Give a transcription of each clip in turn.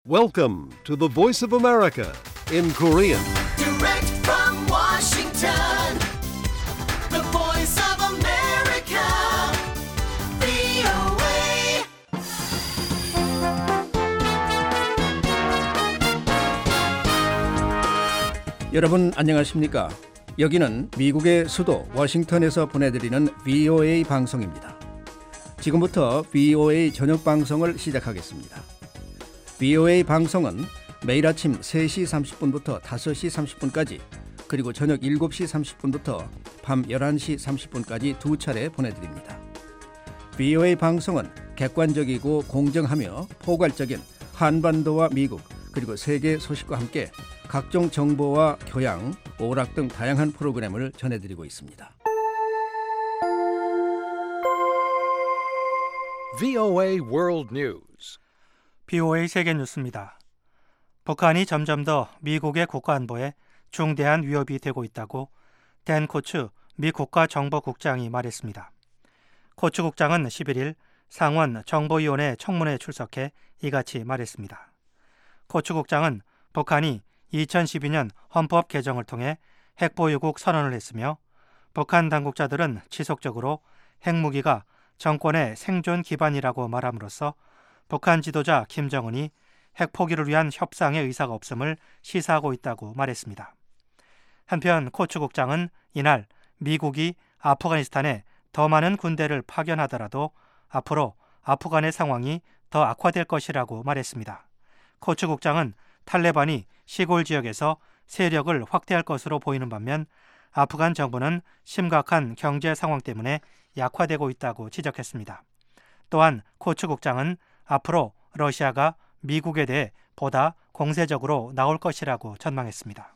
Welcome to the Voice of America in Korean. Direct from Washington, the Voice of America, VOA. 여러분 안녕하십니까? 여기는 미국의 수도 워싱턴에서 보내드리는 VOA 방송입니다. 지금부터 VOA 저녁 방송을 시작하겠습니다. VOA 방송은 매일 아침 3시 30분부터 5시 30분까지 그리고 저녁 7시 30분부터 밤 11시 30분까지 두 차례 보내드립니다. VOA 방송은 객관적이고 공정하며 포괄적인 한반도와 미국 그리고 세계 소식과 함께 각종 정보와 교양, 오락 등 다양한 프로그램을 전해드리고 있습니다. VOA World News. VOA 세계 뉴스입니다. 북한이 점점 더 미국의 국가 안보에 중대한 위협이 되고 있다고 댄 코츠 미 국가정보국장이 말했습니다. 코츠 국장은 11일 상원 정보위원회 청문회에 출석해 이같이 말했습니다. 코츠 국장은 북한이 2012년 헌법 개정을 통해 핵보유국 선언을 했으며 북한 당국자들은 지속적으로 핵무기가 정권의 생존 기반이라고 말함으로써 북한 지도자 김정은이 핵포기를 위한 협상의 의사가 없음을 시사하고 있다고 말했습니다. 한편 코츠 국장은 이날 미국이 아프가니스탄에 더 많은 군대를 파견하더라도 앞으로 아프간의 상황이 더 악화될 것이라고 말했습니다. 코츠 국장은 탈레반이 시골 지역에서 세력을 확대할 것으로 보이는 반면 아프간 정부는 심각한 경제 상황 때문에 약화되고 있다고 지적했습니다. 또한 코츠 국장은 앞으로 러시아가 미국에 대해 보다 공세적으로 나올 것이라고 전망했습니다.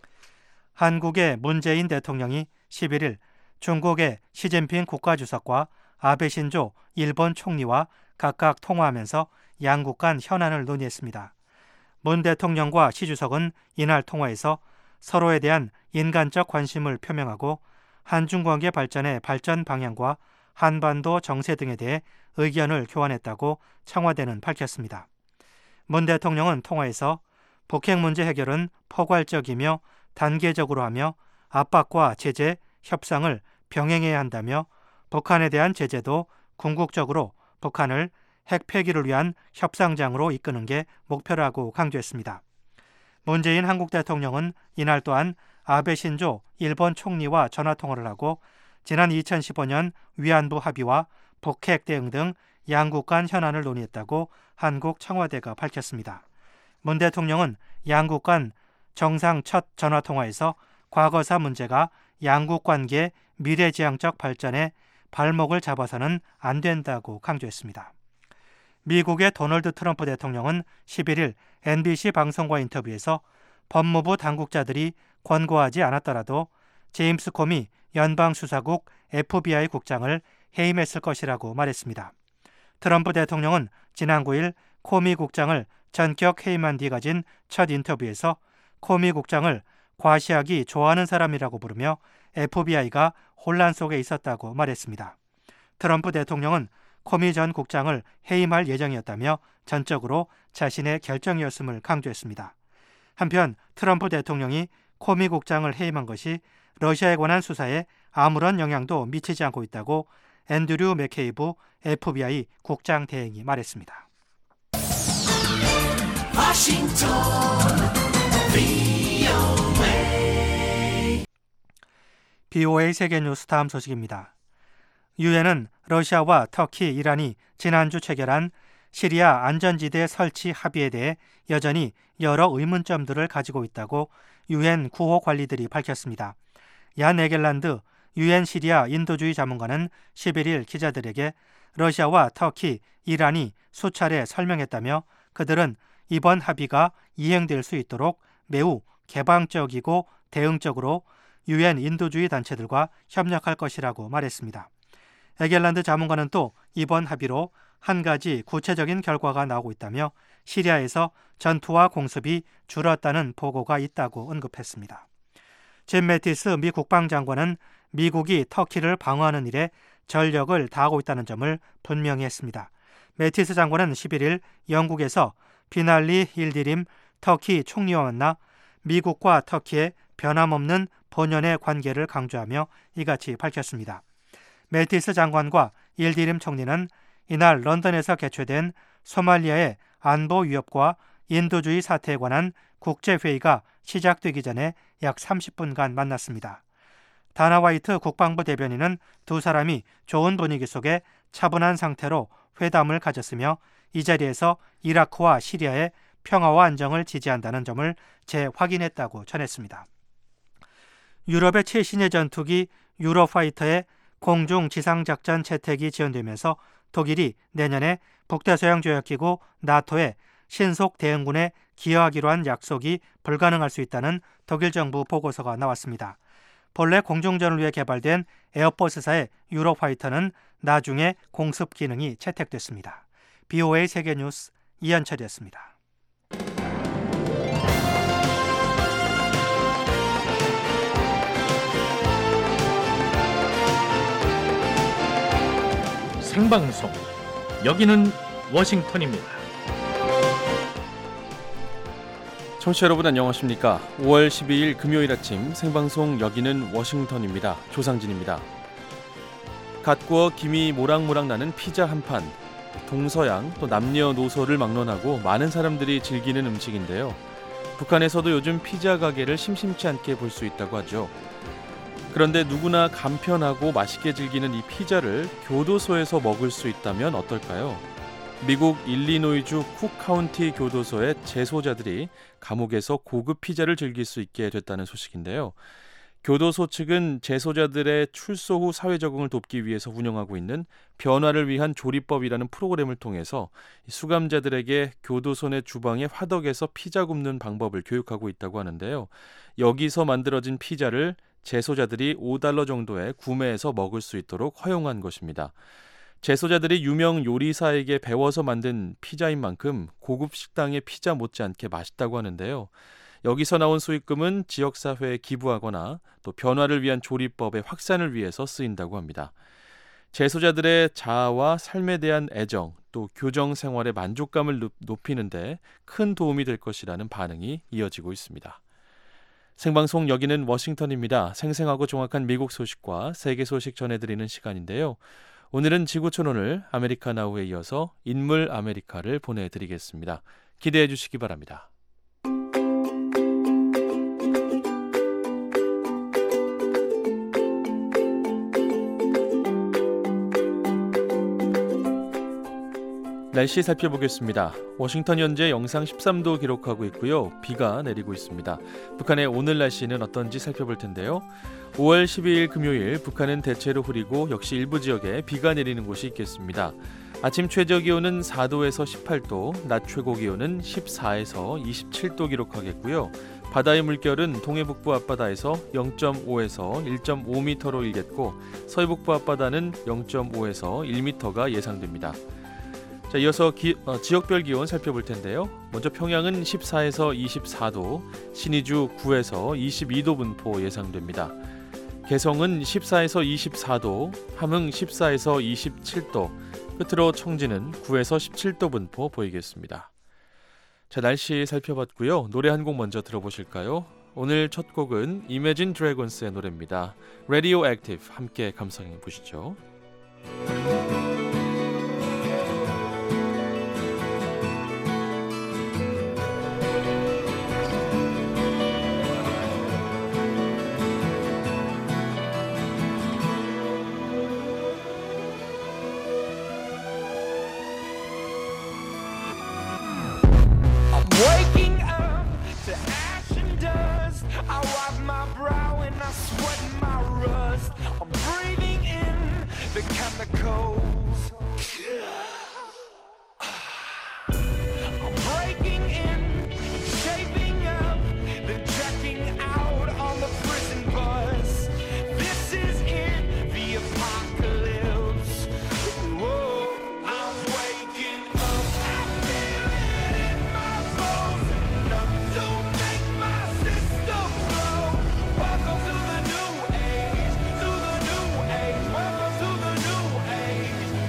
한국의 문재인 대통령이 11일 중국의 시진핑 국가주석과 아베 신조 일본 총리와 각각 통화하면서 양국 간 현안을 논의했습니다. 문 대통령과 시 주석은 이날 통화에서 서로에 대한 인간적 관심을 표명하고 한중 관계 발전의 발전 방향과 한반도 정세 등에 대해 의견을 교환했다고 청와대는 밝혔습니다. 문 대통령은 통화에서 북핵 문제 해결은 포괄적이며 단계적으로 하며 압박과 제재, 협상을 병행해야 한다며 북한에 대한 제재도 궁극적으로 북한을 핵 폐기를 위한 협상장으로 이끄는 게 목표라고 강조했습니다. 문재인 한국 대통령은 이날 또한 아베 신조 일본 총리와 전화통화를 하고 지난 2015년 위안부 합의와 북핵 대응 등 양국 간 현안을 논의했다고 한국 청와대가 밝혔습니다. 문 대통령은 양국 간 정상 첫 전화통화에서 과거사 문제가 양국 관계 미래지향적 발전에 발목을 잡아서는 안 된다고 강조했습니다. 미국의 도널드 트럼프 대통령은 11일 NBC 방송과 인터뷰에서 법무부 당국자들이 권고하지 않았더라도 제임스 코미 연방수사국 FBI 국장을 해임했을 것이라고 말했습니다. 트럼프 대통령은 지난 9일 코미 국장을 전격 해임한 뒤 가진 첫 인터뷰에서 코미 국장을 과시하기 좋아하는 사람이라고 부르며 FBI가 혼란 속에 있었다고 말했습니다. 트럼프 대통령은 코미 전 국장을 해임할 예정이었다며 전적으로 자신의 결정이었음을 강조했습니다. 한편 트럼프 대통령이 코미 국장을 해임한 것이 러시아에 관한 수사에 아무런 영향도 미치지 않고 있다고 앤드류 맥케이브 FBI 국장 대행이 말했습니다. Washington, VOA. BOA 세계뉴스 다음 소식입니다. 유엔은 러시아와 터키, 이란이 지난주 체결한 시리아 안전지대 설치 합의에 대해 여전히 여러 의문점들을 가지고 있다고 유엔 구호 관리들이 밝혔습니다. 얀 에겔란드 유엔 시리아 인도주의 자문관은 11일 기자들에게 러시아와 터키, 이란이 수차례 설명했다며 그들은 이번 합의가 이행될 수 있도록 매우 개방적이고 대응적으로 유엔 인도주의 단체들과 협력할 것이라고 말했습니다. 에겔란드 자문관은 또 이번 합의로 한 가지 구체적인 결과가 나오고 있다며 시리아에서 전투와 공습이 줄었다는 보고가 있다고 언급했습니다. 짐 매티스 미 국방장관은 미국이 터키를 방어하는 일에 전력을 다하고 있다는 점을 분명히 했습니다. 매티스 장관은 11일 영국에서 비날리 일디림 터키 총리와 만나 미국과 터키의 변함없는 본연의 관계를 강조하며 이같이 밝혔습니다. 매티스 장관과 일디림 총리는 이날 런던에서 개최된 소말리아의 안보 위협과 인도주의 사태에 관한 국제회의가 시작되기 전에 약 30분간 만났습니다. 다나 화이트 국방부 대변인은 두 사람이 좋은 분위기 속에 차분한 상태로 회담을 가졌으며 이 자리에서 이라크와 시리아의 평화와 안정을 지지한다는 점을 재확인했다고 전했습니다. 유럽의 최신의 전투기 유로파이터의 공중 지상작전 채택이 지연되면서 독일이 내년에 북대서양조약기구 나토의 신속 대응군에 기여하기로 한 약속이 불가능할 수 있다는 독일 정부 보고서가 나왔습니다. 본래 공중전을 위해 개발된 에어버스사의 유로파이터는 나중에 공습 기능이 채택됐습니다. BOA 세계뉴스 이현철이었습니다. 생방송 여기는 워싱턴입니다. 청취자 여러분 안녕하십니까? 5월 12일 금요일 아침 생방송 여기는 워싱턴입니다. 조상진입니다. 갓 구워 김이 모락모락 나는 피자 한 판, 동서양 또 남녀노소를 막론하고 많은 사람들이 즐기는 음식인데요. 북한에서도 요즘 피자 가게를 심심치 않게 볼 수 있다고 하죠. 그런데 누구나 간편하고 맛있게 즐기는 이 피자를 교도소에서 먹을 수 있다면 어떨까요? 미국 일리노이주 쿡 카운티 교도소의 재소자들이 감옥에서 고급 피자를 즐길 수 있게 됐다는 소식인데요. 교도소 측은 재소자들의 출소 후 사회 적응을 돕기 위해서 운영하고 있는 변화를 위한 조리법이라는 프로그램을 통해서 수감자들에게 교도소 내 주방의 화덕에서 피자 굽는 방법을 교육하고 있다고 하는데요. 여기서 만들어진 피자를 재소자들이 $5 정도에 구매해서 먹을 수 있도록 허용한 것입니다. 재소자들이 유명 요리사에게 배워서 만든 피자인 만큼 고급 식당의 피자 못지않게 맛있다고 하는데요. 여기서 나온 수익금은 지역사회에 기부하거나 또 변화를 위한 조리법의 확산을 위해서 쓰인다고 합니다. 재소자들의 자아와 삶에 대한 애정, 또 교정 생활의 만족감을 높이는 데 큰 도움이 될 것이라는 반응이 이어지고 있습니다. 생방송 여기는 워싱턴입니다. 생생하고 정확한 미국 소식과 세계 소식 전해드리는 시간인데요. 오늘은 지구촌오늘 아메리카나우에 이어서 인물 아메리카를 보내드리겠습니다. 기대해 주시기 바랍니다. 날씨 살펴보겠습니다. 워싱턴 현재 영상 13도 기록하고 있고요. 비가 내리고 있습니다. 북한의 오늘 날씨는 어떤지 살펴볼 텐데요. 5월 12일 금요일 북한은 대체로 흐리고 역시 일부 지역에 비가 내리는 곳이 있겠습니다. 아침 최저 기온은 4도에서 18도, 낮 최고 기온은 14에서 27도 기록하겠고요. 바다의 물결은 동해북부 앞바다에서 0.5에서 1.5m로 일겠고 서해북부 앞바다는 0.5에서 1m가 예상됩니다. 자, 이어서 지역별 기온 살펴볼 텐데요. 먼저 평양은 14에서 24도, 신의주 9에서 22도 분포 예상됩니다. 개성은 14에서 24도, 함흥 14에서 27도, 끝으로 청진은 9에서 17도 분포 보이겠습니다. 자, 날씨 살펴봤고요. 노래 한 곡 먼저 들어보실까요? 오늘 첫 곡은 Imagine Dragons의 노래입니다. Radioactive 함께 감상해 보시죠. Waking up to ash and dust. I wipe my brow and I sweat my rust. I'm breathing in the chemicals. I'm breaking in, shaping up, then checking out on the prison bus. This is it, the apocalypse. Whoa, I'm waking up. I feel it in my bones, enough to make my system blow. Welcome to the new age, to the new age. Welcome to the new age.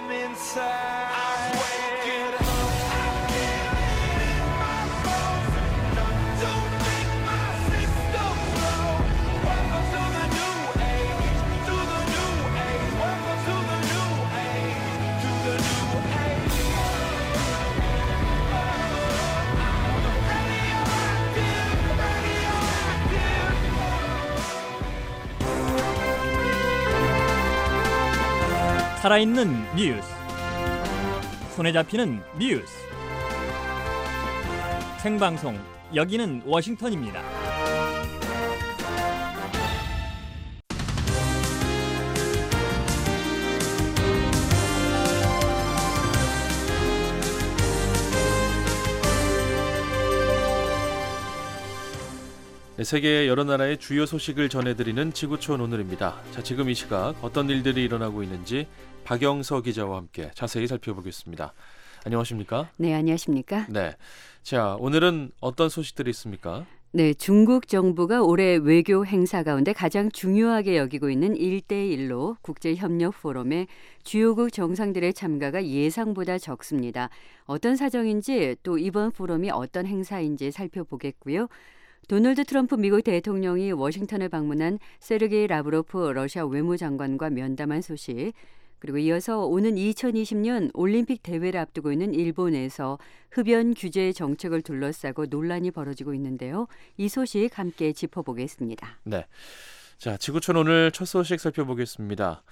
from inside. I'm waking up. I feel it in my bones. Enough to make my system blow. Welcome to the new age. To the new age. Welcome to the new age. To the new age. Radioactive. Radioactive. 살아있는 뉴스, 손에 잡히는 뉴스, 생방송 여기는 워싱턴입니다. 네, 세계 여러 나라의 주요 소식을 전해드리는 지구촌 오늘입니다. 자, 지금 이 시각 어떤 일들이 일어나고 있는지 박영서 기자와 함께 자세히 살펴보겠습니다. 안녕하십니까? 네, 안녕하십니까? 네, 자 오늘은 어떤 소식들이 있습니까? 네, 중국 정부가 올해 외교 행사 가운데 가장 중요하게 여기고 있는 1대1로 국제협력 포럼에 주요국 정상들의 참가가 예상보다 적습니다. 어떤 사정인지 또 이번 포럼이 어떤 행사인지 살펴보겠고요. 도널드 트럼프 미국 대통령이 워싱턴을 방문한 세르게이 라브로프 러시아 외무장관과 면담한 소식, 그리고 이어서 오는 2020년 올림픽 대회를 앞두고 있는 일본에서 흡연 규제 정책을 둘러싸고 논란이 벌어지고 있는데요. 이 소식 함께 짚어보겠습니다. 네, 자 지구촌 오늘 첫 소식 살펴보겠습니다.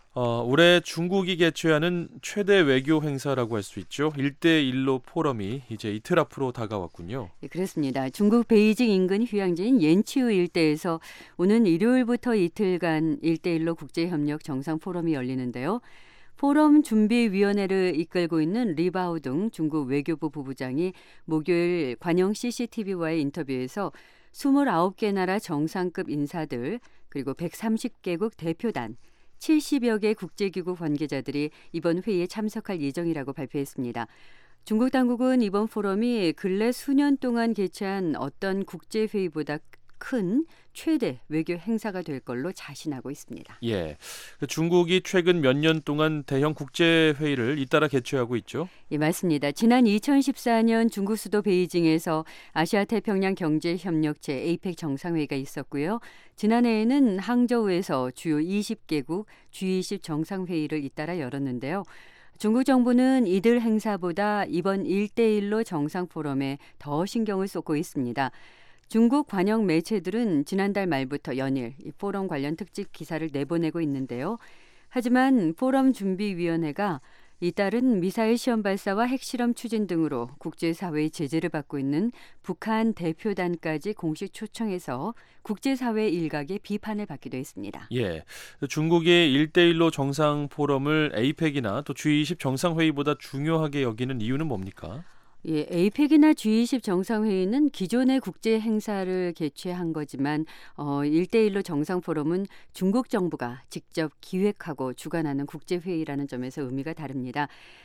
올해 중국이 개최하는 최대 외교 행사라고 할 수 있죠. 1대1로 포럼이 이제 이틀 앞으로 다가왔군요. 네, 그렇습니다. 중국 베이징 인근 휴양지인 옌치우 일대에서 오는 일요일부터 이틀간 1대1로 국제협력 정상 포럼이 열리는데요. 포럼 준비위원회를 이끌고 있는 리바오둥 중국 외교부 부부장이 목요일 관영 CCTV와의 인터뷰에서 29개 나라 정상급 인사들 그리고 130개국 대표단 70여 개 국제기구 관계자들이 이번 회의에 참석할 예정이라고 발표했습니다. 중국 당국은 이번 포럼이 근래 수년 동안 개최한 어떤 국제회의보다 큰 최대 외교 행사가 될 걸로 자신하고 있습니다. 예, 중국이 최근 몇 년 동안 대형 국제회의를 잇따라 개최하고 있죠? 예, 맞습니다. 지난 2014년 중국 수도 베이징에서 아시아태평양 경제협력체 APEC 정상회의가 있었고요. 지난해에는 항저우에서 주요 20개국 G20 정상회의를 잇따라 열었는데요. 중국 정부는 이들 행사보다 이번 1대1로 정상 포럼에 더 신경을 쏟고 있습니다. 중국 관영 매체들은 지난달 말부터 연일 이 포럼 관련 특집 기사를 내보내고 있는데요. 하지만 포럼 준비위원회가 이달은 미사일 시험 발사와 핵실험 추진 등으로 국제사회의 제재를 받고 있는 북한 대표단까지 공식 초청해서 국제사회 일각의 비판을 받기도 했습니다. 예, 중국이 1대1로 정상 포럼을 APEC이나 또 G20 정상회의보다 중요하게 여기는 이유는 뭡니까? 예, APEC이나 G20 정상회의는 기존의 국제 행사를 개최한 거지만 1대1로 정상 포럼은 중국 정부가 직접 기획하고 주관하는 국제회의라는 점에서 의미가 다릅니다.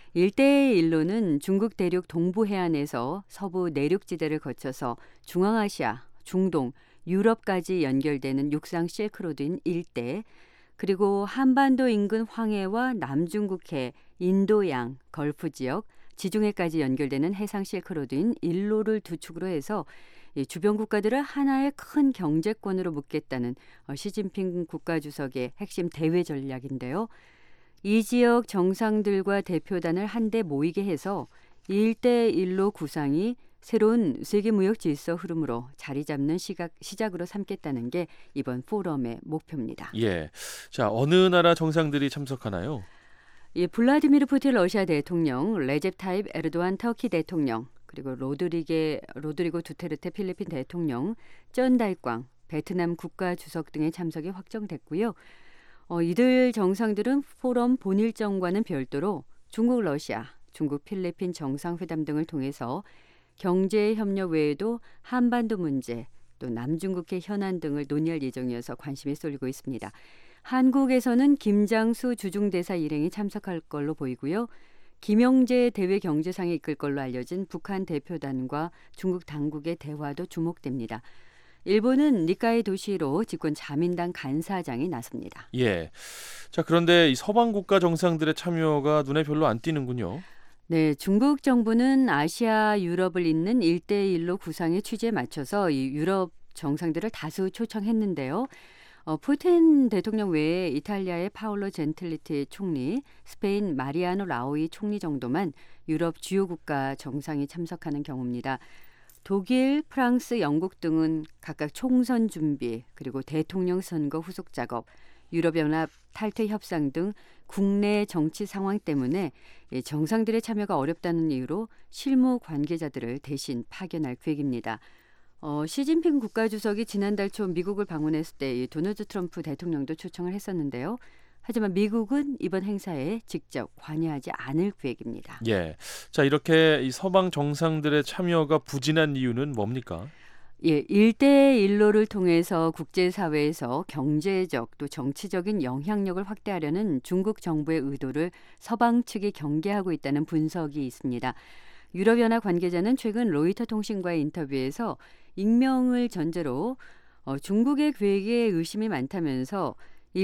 1대1로는 중국 대륙 동부 해안에서 서부 내륙지대를 거쳐서 중앙아시아, 중동, 유럽까지 연결되는 육상 실크로드인 일대, 그리고 한반도 인근 황해와 남중국해, 인도양, 걸프 지역, 지중해까지 연결되는 해상 실크로드인 일로를 두 축으로 해서 주변 국가들을 하나의 큰 경제권으로 묶겠다는 시진핑 국가주석의 핵심 대외 전략인데요. 이 지역 정상들과 대표단을 한데 모이게 해서 1대1로 구상이 새로운 세계무역 질서 흐름으로 자리 잡는 시작으로 삼겠다는 게 이번 포럼의 목표입니다. 예, 자 어느 나라 정상들이 참석하나요? 예, 블라디미르 푸틴 러시아 대통령, 레제프 타입 에르도안 터키 대통령, 그리고 로드리고 두테르테 필리핀 대통령, 쩐 달광 베트남 국가주석 등의 참석이 확정됐고요. 이들 정상들은 포럼 본일정과는 별도로 중국 러시아, 중국 필리핀 정상회담 등을 통해서 경제협력 외에도 한반도 문제, 또 남중국해 현안 등을 논의할 예정이어서 관심이 쏠리고 있습니다. 한국에서는 김장수 주중대사 일행이 참석할 걸로 보이고요. 김영재 대외 경제상에 이끌 걸로 알려진 북한 대표단과 중국 당국의 대화도 주목됩니다. 일본은 니카이 도시로 집권 자민당 간사장이 나섭니다. 예. 자, 그런데 이 서방 국가 정상들의 참여가 눈에 별로 안 띄는군요. 네, 중국 정부는 아시아, 유럽을 잇는 1대1로 구상의 취지에 맞춰서 이 유럽 정상들을 다수 초청했는데요. 푸틴 대통령 외에 이탈리아의 파올로 젠틀리티 총리, 스페인 마리아노 라오이 총리 정도만 유럽 주요 국가 정상이 참석하는 경우입니다. 독일, 프랑스, 영국 등은 각각 총선 준비, 그리고 대통령 선거 후속 작업, 유럽연합 탈퇴 협상 등 국내 정치 상황 때문에 정상들의 참여가 어렵다는 이유로 실무 관계자들을 대신 파견할 계획입니다. 시진핑 국가주석이 지난달 초 미국을 방문했을 때 도널드 트럼프 대통령도 초청을 했었는데요. 하지만 미국은 이번 행사에 직접 관여하지 않을 계획입니다. 예. 자, 이렇게 이 서방 정상들의 참여가 부진한 이유는 뭡니까? 예, 1대1로를 통해서 국제사회에서 경제적 또 정치적인 영향력을 확대하려는 중국 정부의 의도를 서방 측이 경계하고 있다는 분석이 있습니다. 유럽연합 관계자는 최근 로이터 통신과의 인터뷰에서 익명을 전제로 중국의 계획에 의심이 많다면서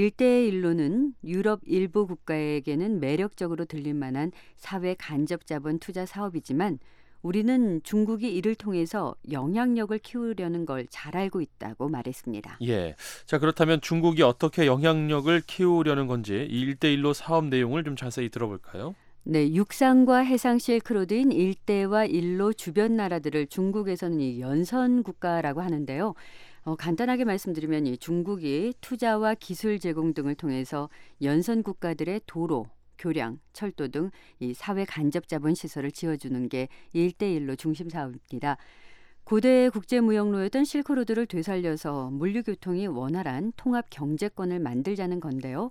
1대1로는 유럽 일부 국가에게는 매력적으로 들릴 만한 사회 간접 자본 투자 사업이지만 우리는 중국이 이를 통해서 영향력을 키우려는 걸 잘 알고 있다고 말했습니다. 예. 자, 그렇다면 중국이 어떻게 영향력을 키우려는 건지 이 1대1로 사업 내용을 좀 자세히 들어볼까요? 네, 육상과 해상 실크로드인 1대와 1로 주변 나라들을 중국에서는 이 연선 국가라고 하는데요. 간단하게 말씀드리면 이 중국이 투자와 기술 제공 등을 통해서 연선 국가들의 도로, 교량, 철도 등 이 사회 간접 자본 시설을 지어주는 게 1대1로 중심 사업입니다. 고대 국제무역로였던 실크로드를 되살려서 물류교통이 원활한 통합 경제권을 만들자는 건데요.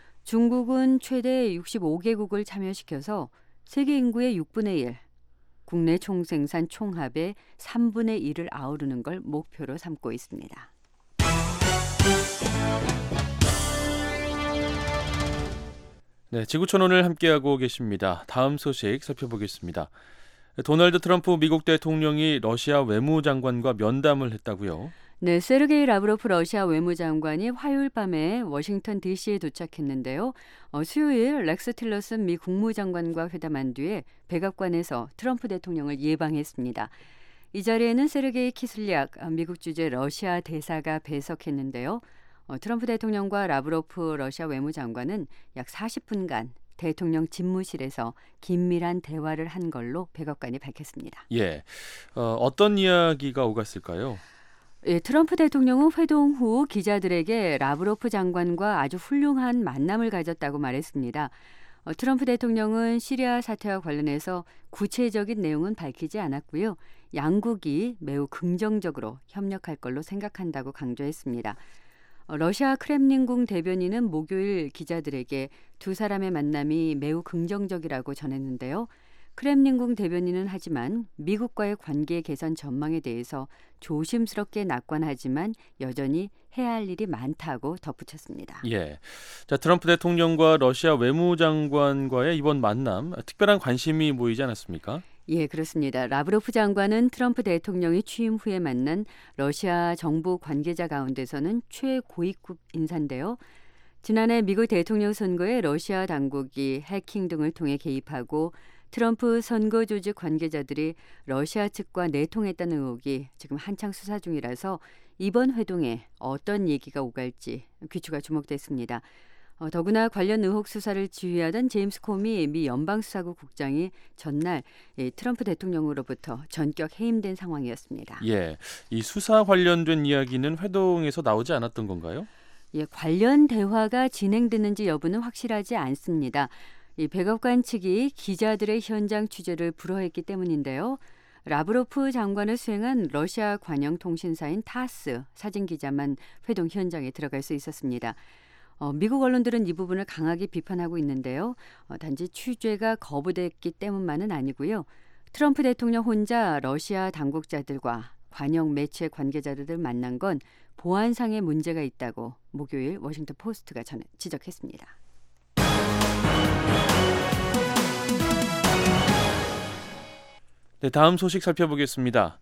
중국은 최대 65개국을 참여시켜서 세계 인구의 6분의 1, 국내 총생산 총합의 3분의 1을 아우르는 걸 목표로 삼고 있습니다. 네, 지구촌 오늘 함께하고 계십니다. 다음 소식 살펴보겠습니다. 도널드 트럼프 미국 대통령이 러시아 외무장관과 면담을 했다고요? 네, 세르게이 라브로프 러시아 외무장관이 화요일 밤에 워싱턴 DC에 도착했는데요. 수요일 렉스 틸러슨 미 국무장관과 회담한 뒤에 백악관에서 트럼프 대통령을 예방했습니다. 이 자리에는 세르게이 키슬리악 미국 주재 러시아 대사가 배석했는데요. 트럼프 대통령과 라브로프 러시아 외무장관은 약 40분간 대통령 집무실에서 긴밀한 대화를 한 걸로 백악관이 밝혔습니다. 예, 어떤 이야기가 오갔을까요? 예, 트럼프 대통령은 회동 후 기자들에게 라브로프 장관과 아주 훌륭한 만남을 가졌다고 말했습니다. 트럼프 대통령은 시리아 사태와 관련해서 구체적인 내용은 밝히지 않았고요. 양국이 매우 긍정적으로 협력할 걸로 생각한다고 강조했습니다. 러시아 크렘린궁 대변인은 목요일 기자들에게 두 사람의 만남이 매우 긍정적이라고 전했는데요. 크렘린궁 대변인은 하지만 미국과의 관계 개선 전망에 대해서 조심스럽게 낙관하지만 여전히 해야 할 일이 많다고 덧붙였습니다. 예, 자, 트럼프 대통령과 러시아 외무장관과의 이번 만남 특별한 관심이 모이지 않았습니까? 예, 그렇습니다. 라브로프 장관은 트럼프 대통령이 취임 후에 만난 러시아 정부 관계자 가운데서는 최고위급 인사인데요. 지난해 미국 대통령 선거에 러시아 당국이 해킹 등을 통해 개입하고 트럼프 선거 조직 관계자들이 러시아 측과 내통했다는 의혹이 지금 한창 수사 중이라서 이번 회동에 어떤 얘기가 오갈지 귀추가 주목됐습니다. 더구나 관련 의혹 수사를 지휘하던 제임스 코미 미 연방수사국 국장이 전날 트럼프 대통령으로부터 전격 해임된 상황이었습니다. 예, 이 수사 관련된 이야기는 회동에서 나오지 않았던 건가요? 예, 관련 대화가 진행됐는지 여부는 확실하지 않습니다. 이 백악관 측이 기자들의 현장 취재를 불허했기 때문인데요. 라브로프 장관을 수행한 러시아 관영 통신사인 타스 사진 기자만 회동 현장에 들어갈 수 있었습니다. 미국 언론들은 이 부분을 강하게 비판하고 있는데요. 단지 취재가 거부됐기 때문만은 아니고요. 트럼프 대통령 혼자 러시아 당국자들과 관영 매체 관계자들을 만난 건 보안상의 문제가 있다고 목요일 워싱턴 포스트가 지적했습니다. 네, 다음 소식 살펴보겠습니다.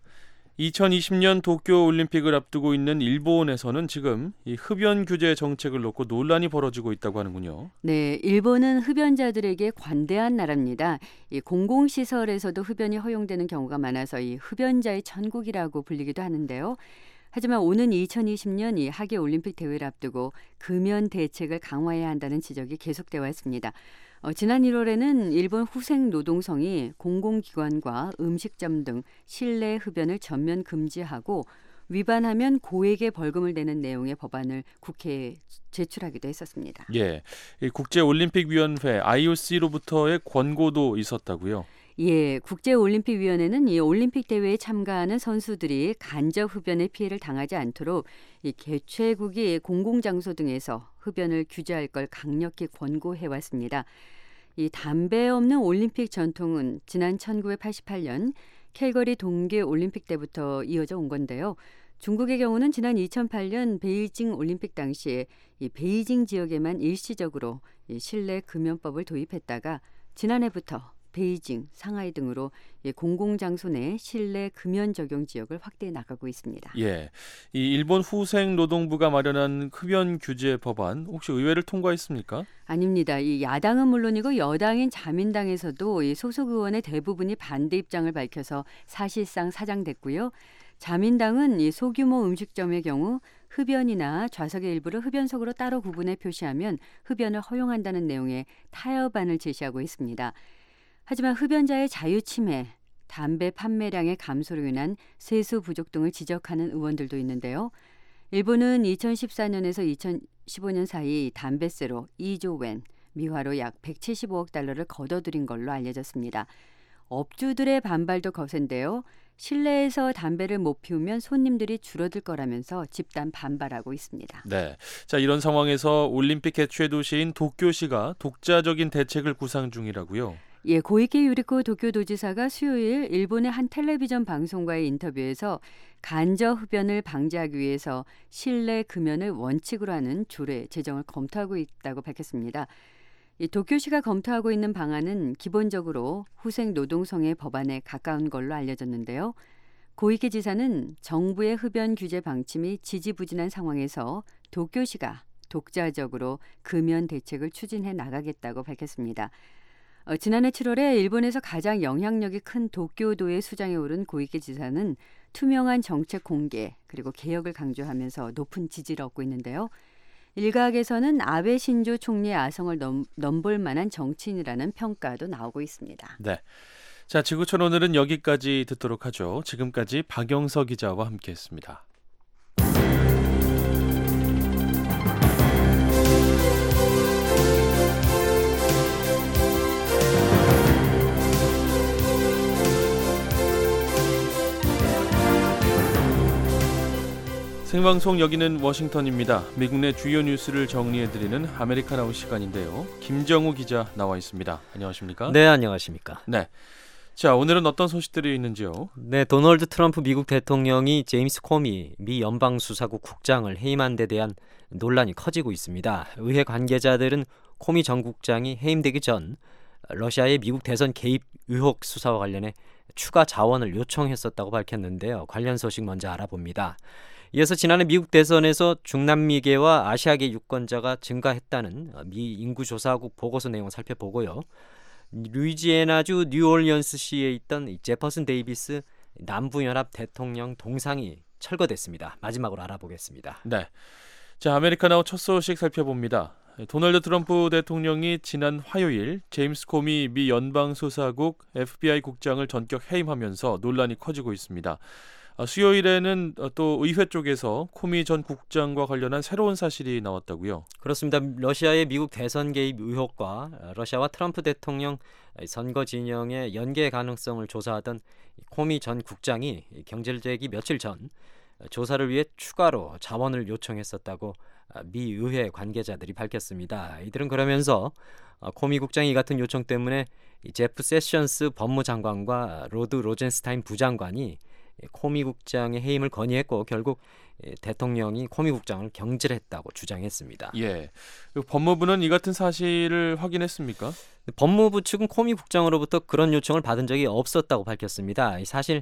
2020년 도쿄 올림픽을 앞두고 있는 일본에서는 지금 이 흡연 규제 정책을 놓고 논란이 벌어지고 있다고 하는군요. 네, 일본은 흡연자들에게 관대한 나라입니다. 이 공공시설에서도 흡연이 허용되는 경우가 많아서 이 흡연자의 천국이라고 불리기도 하는데요. 하지만 오는 2020년 이 하계 올림픽 대회를 앞두고 금연 대책을 강화해야 한다는 지적이 계속되어 왔습니다. 지난 1월에는 일본 후생노동성이 공공기관과 음식점 등 실내 흡연을 전면 금지하고 위반하면 고액의 벌금을 내는 내용의 법안을 국회에 제출하기도 했었습니다. 예, 이 국제올림픽위원회 IOC로부터의 권고도 있었다고요? 예, 국제올림픽위원회는 이 올림픽 대회에 참가하는 선수들이 간접 흡연의 피해를 당하지 않도록 이 개최국이 공공장소 등에서 흡연을 규제할 걸 강력히 권고해왔습니다. 이 담배 없는 올림픽 전통은 지난 1988년 캘거리 동계 올림픽 때부터 이어져 온 건데요. 중국의 경우는 지난 2008년 베이징 올림픽 당시에 이 베이징 지역에만 일시적으로 이 실내 금연법을 도입했다가 지난해부터 베이징, 상하이 등으로 공공장소 내 실내 금연 적용 지역을 확대해 나가고 있습니다. 예, 이 일본 후생노동부가 마련한 흡연 규제 법안 혹시 의회를 통과했습니까? 아닙니다. 이 야당은 물론이고 여당인 자민당에서도 이 소속 의원의 대부분이 반대 입장을 밝혀서 사실상 사장됐고요. 자민당은 이 소규모 음식점의 경우 흡연이나 좌석의 일부를 흡연석으로 따로 구분해 표시하면 흡연을 허용한다는 내용의 타협안을 제시하고 있습니다. 하지만 흡연자의 자유침해, 담배 판매량의 감소로 인한 세수 부족 등을 지적하는 의원들도 있는데요. 일본은 2014년에서 2015년 사이 담배세로 2조 엔, 미화로 약 175억 달러를 거둬들인 걸로 알려졌습니다. 업주들의 반발도 거센데요. 실내에서 담배를 못 피우면 손님들이 줄어들 거라면서 집단 반발하고 있습니다. 네, 자 이런 상황에서 올림픽 개최 도시인 도쿄시가 독자적인 대책을 구상 중이라고요. 예, 고이케 유리코 도쿄도지사가 수요일 일본의 한 텔레비전 방송과의 인터뷰에서 간접 흡연을 방지하기 위해서 실내 금연을 원칙으로 하는 조례 제정을 검토하고 있다고 밝혔습니다. 이 도쿄시가 검토하고 있는 방안은 기본적으로 후생노동성의 법안에 가까운 걸로 알려졌는데요. 고이케 지사는 정부의 흡연 규제 방침이 지지부진한 상황에서 도쿄시가 독자적으로 금연 대책을 추진해 나가겠다고 밝혔습니다. 지난해 7월에 일본에서 가장 영향력이 큰 도쿄도의 수장에 오른 고이케 지사는 투명한 정책 공개 그리고 개혁을 강조하면서 높은 지지를 얻고 있는데요. 일각에서는 아베 신조 총리의 아성을 넘볼 만한 정치인이라는 평가도 나오고 있습니다. 네, 자 지구촌 오늘은 여기까지 듣도록 하죠. 지금까지 박영서 기자와 함께했습니다. 생방송 여기는 워싱턴입니다. 미국 내 주요 뉴스를 정리해드리는 아메리카나우 시간인데요. 김정우 기자 나와 있습니다. 안녕하십니까? 네, 안녕하십니까? 네. 자, 오늘은 어떤 소식들이 있는지요? 네, 도널드 트럼프 미국 대통령이 제임스 코미 미 연방수사국 국장을 해임한 데 대한 논란이 커지고 있습니다. 의회 관계자들은 코미 전 국장이 해임되기 전 러시아의 미국 대선 개입 의혹 수사와 관련해 추가 자원을 요청했었다고 밝혔는데요. 관련 소식 먼저 알아봅니다. 이어서 지난해 미국 대선에서 중남미계와 아시아계 유권자가 증가했다는 미 인구조사국 보고서 내용을 살펴보고요. 루이지애나주 뉴올리언스시에 있던 제퍼슨 데이비스 남부연합 대통령 동상이 철거됐습니다. 마지막으로 알아보겠습니다. 네, 자 아메리카나우 첫 소식 살펴봅니다. 도널드 트럼프 대통령이 지난 화요일 제임스 코미 미 연방수사국 FBI 국장을 전격 해임하면서 논란이 커지고 있습니다. 수요일에는 또 의회 쪽에서 코미 전 국장과 관련한 새로운 사실이 나왔다고요? 그렇습니다. 러시아의 미국 대선 개입 의혹과 러시아와 트럼프 대통령 선거 진영의 연계 가능성을 조사하던 코미 전 국장이 경질되기 며칠 전 조사를 위해 추가로 자원을 요청했었다고 미 의회 관계자들이 밝혔습니다. 이들은 그러면서 코미 국장이 이 같은 요청 때문에 제프 세션스 법무장관과 로드 로젠스타인 부장관이 코미 국장의 해임을 건의했고 결국 대통령이 코미 국장을 경질했다고 주장했습니다. 예, 법무부는 이 같은 사실을 확인했습니까? 법무부 측은 코미 국장으로부터 그런 요청을 받은 적이 없었다고 밝혔습니다. 사실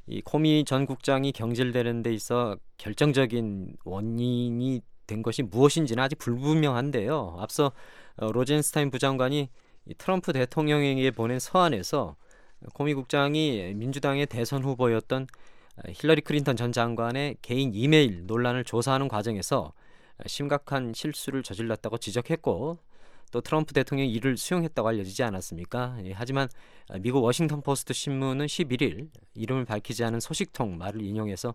이 코미 전 국장이 경질되는 데 있어 결정적인 원인이 된 것이 무엇인지는 아직 불분명한데요. 앞서 로젠스타인 부장관이 이 트럼프 대통령에게 보낸 서한에서 코미 국장이 민주당의 대선 후보였던 힐러리 클린턴 전 장관의 개인 이메일 논란을 조사하는 과정에서 심각한 실수를 저질렀다고 지적했고 또 트럼프 대통령이 이를 수용했다고 알려지지 않았습니까? 하지만 미국 워싱턴 포스트 신문은 11일 이름을 밝히지 않은 소식통 말을 인용해서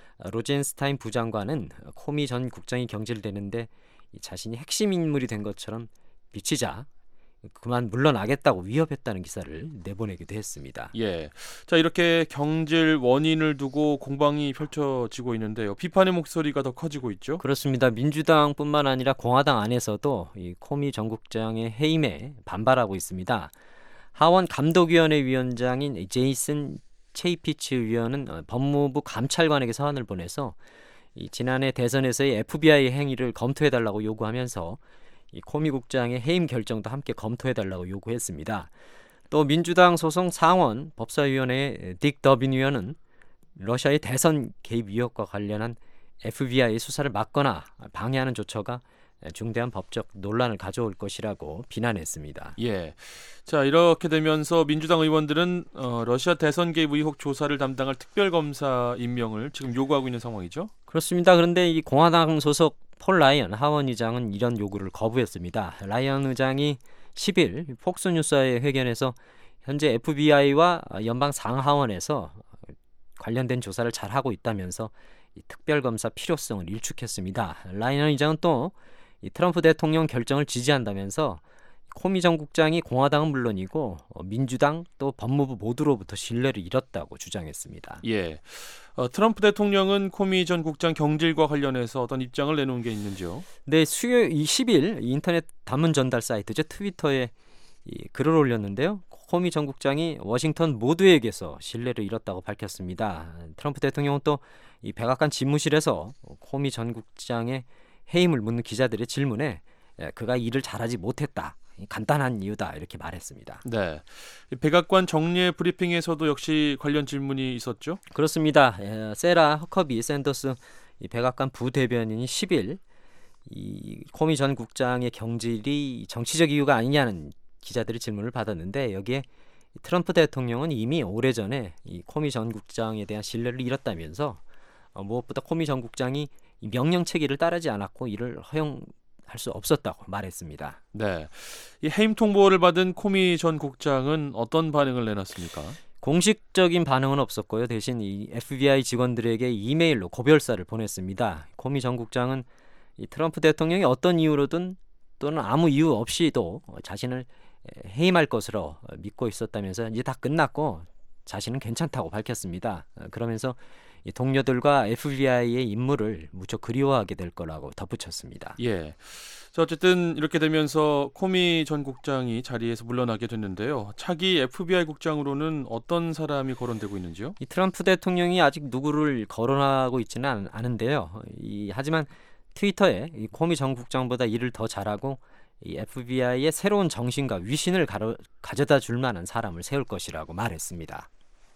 로젠스타인 부장관은 코미 전 국장이 경질되는데 자신이 핵심 인물이 된 것처럼 비치자 그만 물러나겠다고 위협했다는 기사를 내보내기도 했습니다. 예. 자, 이렇게 경질 원인을 두고 공방이 펼쳐지고 있는데요. 비판의 목소리가 더 커지고 있죠. 그렇습니다. 민주당뿐만 아니라 공화당 안에서도 이 코미 전 국장의 해임에 반발하고 있습니다. 하원 감독위원회 위원장인 제이슨 체이피츠 위원은 법무부 감찰관에게 서한을 보내서 이 지난해 대선에서의 FBI 행위를 검토해달라고 요구하면서 이 코미 국장의 해임 결정도 함께 검토해달라고 요구했습니다. 또 민주당 소속 상원 법사위원회의 딕 더빈 위원은 러시아의 대선 개입 위협과 관련한 FBI의 수사를 막거나 방해하는 조처가 중대한 법적 논란을 가져올 것이라고 비난했습니다. 예. 자, 이렇게 되면서 민주당 의원들은 러시아 대선 개입 의혹 조사를 담당할 특별검사 임명을 지금 요구하고 있는 상황이죠. 그렇습니다. 그런데 이 공화당 소속 폴 라이언 하원 의장은 이런 요구를 거부했습니다. 라이언 의장이 10일 폭스뉴스와의 회견에서 현재 FBI와 연방 상하원에서 관련된 조사를 잘하고 있다면서 이 특별검사 필요성을 일축했습니다. 라이언 의장은 또 이 트럼프 대통령 결정을 지지한다면서 코미 전 국장이 공화당은 물론이고 민주당 또 법무부 모두로부터 신뢰를 잃었다고 주장했습니다. 예. 트럼프 대통령은 코미 전 국장 경질과 관련해서 어떤 입장을 내놓은 게 있는지요? 네, 수요일 20일 인터넷 단문 전달 사이트죠. 트위터에 이 글을 올렸는데요. 코미 전 국장이 워싱턴 모두에게서 신뢰를 잃었다고 밝혔습니다. 트럼프 대통령은 또 이 백악관 집무실에서 코미 전 국장의 해임을 묻는 기자들의 질문에 그가 일을 잘하지 못했다. 간단한 이유다 이렇게 말했습니다. 네, 백악관 정례 브리핑에서도 역시 관련 질문이 있었죠? 그렇습니다. 세라 허커비 샌더스 이 백악관 부대변인이 10일 이 코미 전 국장의 경질이 정치적 이유가 아니냐는 기자들의 질문을 받았는데 여기에 트럼프 대통령은 이미 오래전에 이 코미 전 국장에 대한 신뢰를 잃었다면서 무엇보다 코미 전 국장이 이 명령 체계를 따르지 않았고 이를 허용할 수 없었다고 말했습니다. 네, 이 해임 통보를 받은 코미 전 국장은 어떤 반응을 내놨습니까? 공식적인 반응은 없었고요. 대신 이 FBI 직원들에게 이메일로 고별사를 보냈습니다. 코미 전 국장은 이 트럼프 대통령이 어떤 이유로든 또는 아무 이유 없이도 자신을 해임할 것으로 믿고 있었다면서 이제 다 끝났고 자신은 괜찮다고 밝혔습니다. 그러면서 이 동료들과 FBI의 임무를 무척 그리워하게 될 거라고 덧붙였습니다. 예. 자, 어쨌든 이렇게 되면서 코미 전 국장이 자리에서 물러나게 됐는데요. 차기 FBI 국장으로는 어떤 사람이 거론되고 있는지요? 이 트럼프 대통령이 아직 누구를 거론하고 있지는 않은데요. 하지만 트위터에 이 코미 전 국장보다 일을 더 잘하고 이 FBI의 새로운 정신과 위신을 가져다 줄 만한 사람을 세울 것이라고 말했습니다.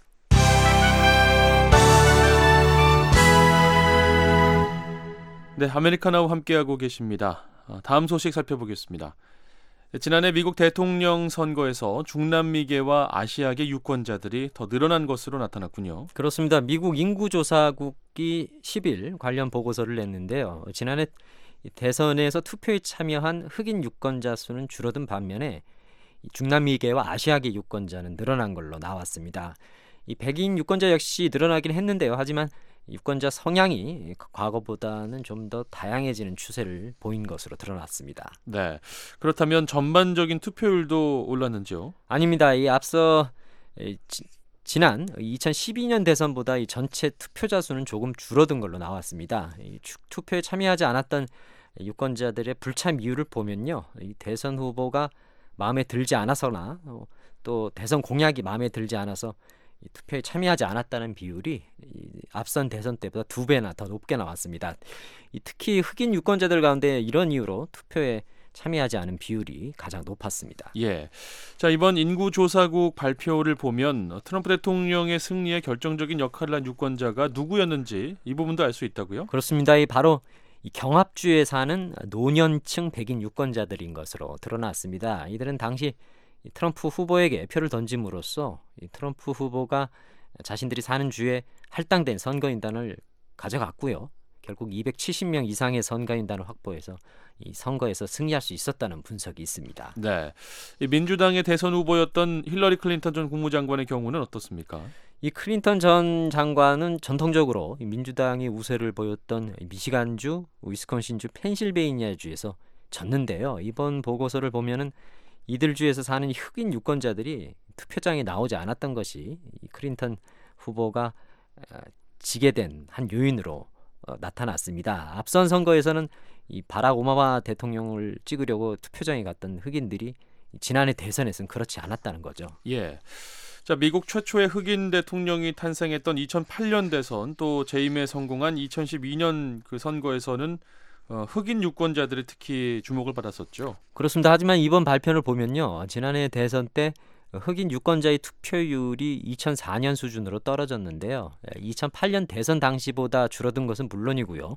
네, 아메리카노와 함께하고 계십니다. 다음 소식 살펴보겠습니다. 지난해 미국 대통령 선거에서 중남미계와 아시아계 유권자들이 더 늘어난 것으로 나타났군요. 그렇습니다. 미국 인구조사국이 10일 관련 보고서를 냈는데요. 지난해 대선에서 투표에 참여한 흑인 유권자 수는 줄어든 반면에 중남미계와 아시아계 유권자는 늘어난 걸로 나왔습니다. 이 백인 유권자 역시 늘어나긴 했는데요. 하지만 유권자 성향이 과거보다는 좀 더 다양해지는 추세를 보인 것으로 드러났습니다. 네, 그렇다면 전반적인 투표율도 올랐는지요? 아닙니다. 이 앞서 지난 2012년 대선보다 이 전체 투표자 수는 조금 줄어든 걸로 나왔습니다. 이 투표에 참여하지 않았던 유권자들의 불참 이유를 보면요, 이 대선 후보가 마음에 들지 않아서나 또 대선 공약이 마음에 들지 않아서 이 투표에 참여하지 않았다는 비율이 앞선 대선 때보다 2배나 더 높게 나왔습니다. 특히 흑인 유권자들 가운데 이런 이유로 투표에 참여하지 않은 비율이 가장 높았습니다. 예. 자, 이번 인구조사국 발표를 보면 트럼프 대통령의 승리에 결정적인 역할을 한 유권자가 누구였는지 이 부분도 알 수 있다고요? 그렇습니다. 바로 이 경합주에 사는 노년층 백인 유권자들인 것으로 드러났습니다. 이들은 당시 트럼프 후보에게 표를 던짐으로써 트럼프 후보가 자신들이 사는 주에 할당된 선거인단을 가져갔고요. 결국 270명 이상의 선거인단을 확보해서 이 선거에서 승리할 수 있었다는 분석이 있습니다. 네, 이 민주당의 대선 후보였던 힐러리 클린턴 전 국무장관의 경우는 어떻습니까? 이 클린턴 전 장관은 전통적으로 민주당이 우세를 보였던 미시간주, 위스콘신주, 펜실베이니아주에서 졌는데요. 이번 보고서를 보면은 이들 주에서 사는 흑인 유권자들이 투표장에 나오지 않았던 것이 이 클린턴 후보가 지게 된 한 요인으로 나타났습니다. 앞선 선거에서는 이 바락 오바마 대통령을 찍으려고 투표장에 갔던 흑인들이 지난해 대선에서는 그렇지 않았다는 거죠. 예. 자, 미국 최초의 흑인 대통령이 탄생했던 2008년 대선, 또 재임에 성공한 2012년 그 선거에서는 흑인 유권자들이 특히 주목을 받았었죠. 그렇습니다. 하지만 이번 발표를 보면요, 지난해 대선 때 흑인 유권자의 투표율이 2004년 수준으로 떨어졌는데요. 2008년 대선 당시보다 줄어든 것은 물론이고요.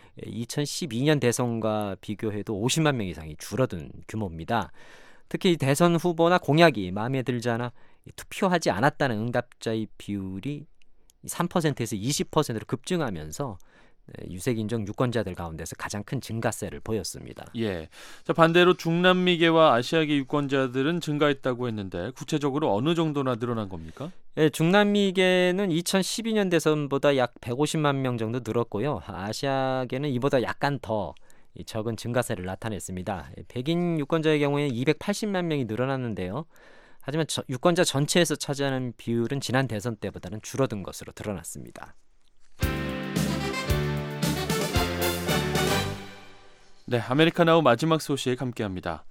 2012년 대선과 비교해도 50만 명 이상이 줄어든 규모입니다. 특히 대선 후보나 공약이 마음에 들지 않아 투표하지 않았다는 응답자의 비율이 3%에서 20%로 급증하면서 유색인종 유권자들 가운데서 가장 큰 증가세를 보였습니다. 예. 자, 반대로 중남미계와 아시아계 유권자들은 증가했다고 했는데 구체적으로 어느 정도나 늘어난 겁니까? 예, 중남미계는 2012년 대선보다 약 150만 명 정도 늘었고요. 아시아계는 이보다 약간 더 적은 증가세를 나타냈습니다. 백인 유권자의 경우에는 280만 명이 늘어났는데요. 하지만 유권자 전체에서 차지하는 비율은 지난 대선 때보다는 줄어든 것으로 드러났습니다. 네, 아메리카나우 마지막 소식 함께합니다.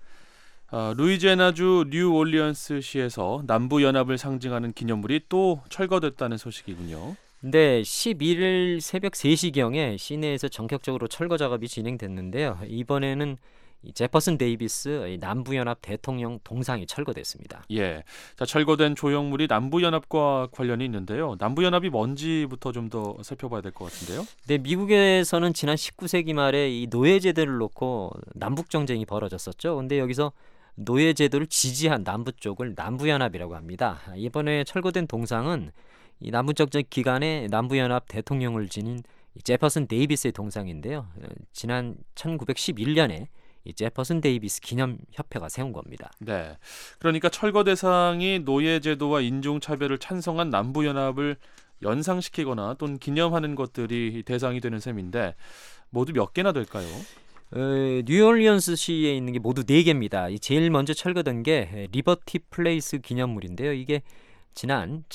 루이지애나주 뉴올리언스시에서 남부연합을 상징하는 기념물이 또 철거됐다는 소식이군요. 네, 11일 새벽 3시경에 시내에서 전격적으로 철거 작업이 진행됐는데요. 이번에는 제퍼슨 데이비스 남부연합 대통령 동상이 철거됐습니다. 예, 자, 철거된 조형물이 남부연합과 관련이 있는데요. 남부연합이 뭔지부터 좀 더 살펴봐야 될 것 같은데요. 네, 미국에서는 지난 19세기 말에 이 노예제도를 놓고 남북 정쟁이 벌어졌었죠. 근데 여기서 노예제도를 지지한 남부 쪽을 남부연합이라고 합니다. 이번에 철거된 동상은 이 남북 정쟁 기간에 남부연합 대통령을 지닌 제퍼슨 데이비스의 동상인데요. 지난 1911년에 이 제퍼슨 데이비스 기념협회가 세운 겁니다. 네, 그러니까 철거 대상이 노예제도와 인종차별을 찬성한 남부연합을 연상시키거나 또는 기념하는 것들이 대상이 되는 셈인데 모두 몇 개나 될까요? 뉴올리언스시에 있는 게 모두 4개입니다. 제일 먼저 철거된 게 리버티 플레이스 기념물인데요. 이게 지난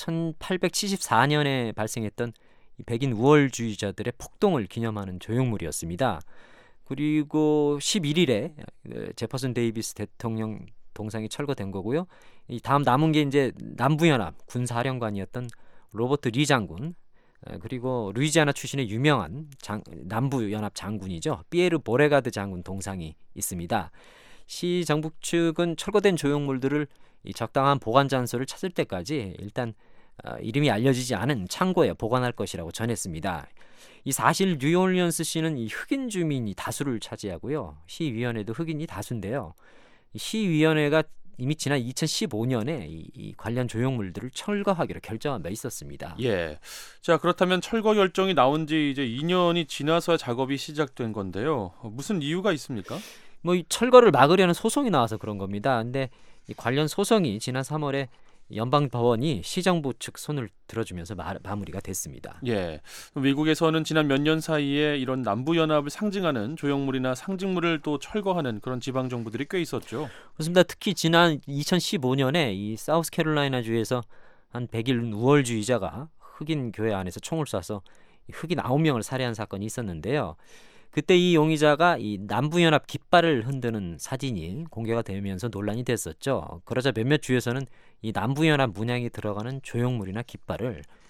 1874년에 발생했던 백인 우월주의자들의 폭동을 기념하는 조형물이었습니다. 그리고 11일에 제퍼슨 데이비스 대통령 동상이 철거된 거고요. 이 다음 남은 게 이제 남부연합 군사령관이었던 로버트 리 장군, 그리고 루이지아나 출신의 유명한 남부연합 장군이죠. 피에르 보레가드 장군 동상이 있습니다. 시 정부 측은 철거된 조형물들을 이 적당한 보관 장소를 찾을 때까지 일단 이름이 알려지지 않은 창고에 보관할 것이라고 전했습니다. 이 사실 뉴올리언스시는 이 흑인 주민이 다수를 차지하고요. 시위원회도 흑인이 다수인데요. 시위원회가 이미 지난 2015년에 이 관련 조형물들을 철거하기로 결정한 바 있었습니다. 예. 자, 그렇다면 철거 결정이 나온 지 이제 2년이 지나서 작업이 시작된 건데요. 무슨 이유가 있습니까? 이 철거를 막으려는 소송이 나와서 그런 겁니다. 근데 이 관련 소송이 지난 3월에 연방법원이 시정부 측 손을 들어주면서 마무리가 됐습니다. 예, 미국에서는 지난 몇 년 사이에 이런 남부연합을 상징하는 조형물이나 상징물을 또 철거하는 그런 지방정부들이 꽤 있었죠. 그렇습니다. 특히 지난 2015년에 이 사우스캐롤라이나주에서 한 백인 우월주의자가 흑인 교회 안에서 총을 쏴서 흑인 9명을 살해한 사건이 있었는데요. 그때 이 용의자가 이 남부연합 깃발을 흔드는 사진이 공개가 되면서 논란이 됐었죠. 그러자 몇몇 주에서는 이 남부연합 문양이 들어가는 조형물이나 깃발을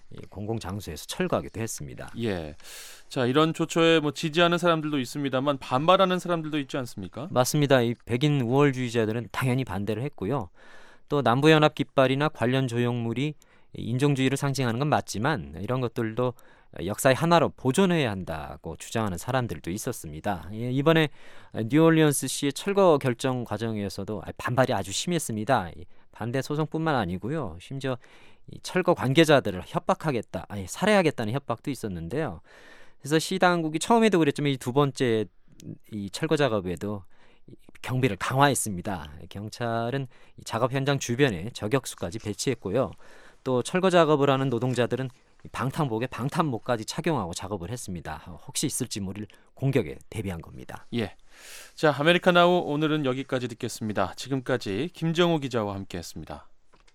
공공 장소에서 철거하기도 했습니다. 예. 자, 이런 조처에 지지하는 사람들도 있습니다만 반발하는 사람들도 있지 않습니까? 맞습니다. 이 백인 우월주의자들은 당연히 반대를 했고요. 또 남부연합 깃발이나 관련 조형물이 인종주의를 상징하는 건 맞지만 이런 것들도 역사의 하나로 보존해야 한다고 주장하는 사람들도 있었습니다. 이번에 뉴올리언스시의 철거 결정 과정에서도 반발이 아주 심했습니다. 반대 소송뿐만 아니고요. 심지어 이 철거 관계자들을 협박하겠다, 살해하겠다는 협박도 있었는데요. 그래서 시 당국이 처음에도 그랬지만 이 두 번째 이 철거 작업에도 경비를 강화했습니다. 경찰은 이 작업 현장 주변에 저격수까지 배치했고요. 또 철거 작업을 하는 노동자들은 방탄복에 방탄목까지 착용하고 작업을 했습니다. 혹시 있을지 모를 공격에 대비한 겁니다. 예. 자, 아메리카나우 오늘은 여기까지 듣겠습니다. 지금까지 김정우 기자와 함께했습니다.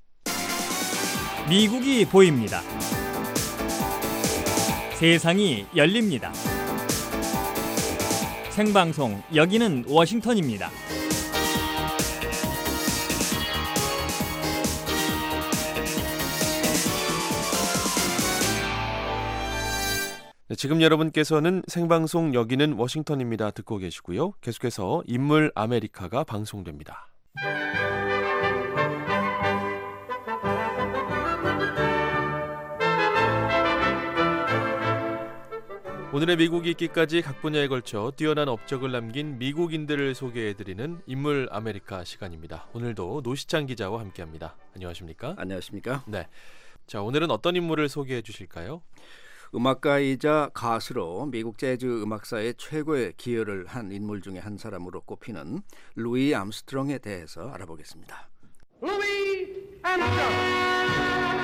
미국이 보입니다. 세상이 열립니다. 생방송 여기는 워싱턴입니다. 네, 지금 여러분께서는 생방송 여기는 워싱턴입니다 듣고 계시고요. 계속해서 인물 아메리카가 방송됩니다. 오늘의 미국 읽기까지 각 분야에 걸쳐 뛰어난 업적을 남긴 미국인들을 소개해드리는 인물 아메리카 시간입니다. 오늘도 노시찬 기자와 함께합니다. 안녕하십니까? 안녕하십니까? 네. 자, 오늘은 어떤 인물을 소개해 주실까요? 음악가이자 가수로 미국 재즈 음악사에 최고의 기여를 한 인물 중에 한 사람으로 꼽히는 루이 암스트롱에 대해서 알아보겠습니다. Louis Armstrong.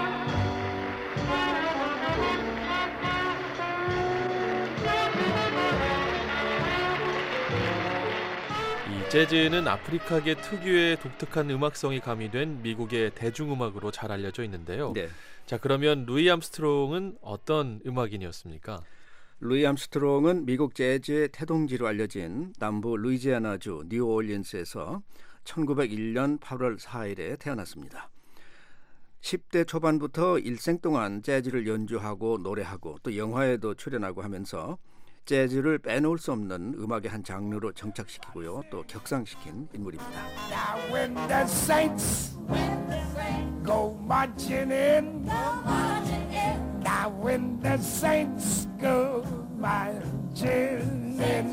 재즈는 아프리카계 특유의 독특한 음악성이 가미된 미국의 대중음악으로 잘 알려져 있는데요. 네. 자, 그러면 루이 암스트롱은 어떤 음악인이었습니까? 루이 암스트롱은 미국 재즈의 태동지로 알려진 남부 루이지애나주 뉴올리언스에서 1901년 8월 4일에 태어났습니다. 10대 초반부터 일생 동안 재즈를 연주하고 노래하고 또 영화에도 출연하고 하면서 재즈를 빼놓을 수 없는 음악의 한 장르로 정착시키고요. 또 격상시킨 인물입니다. Now when the saints go marching in, now when the saints go marching in.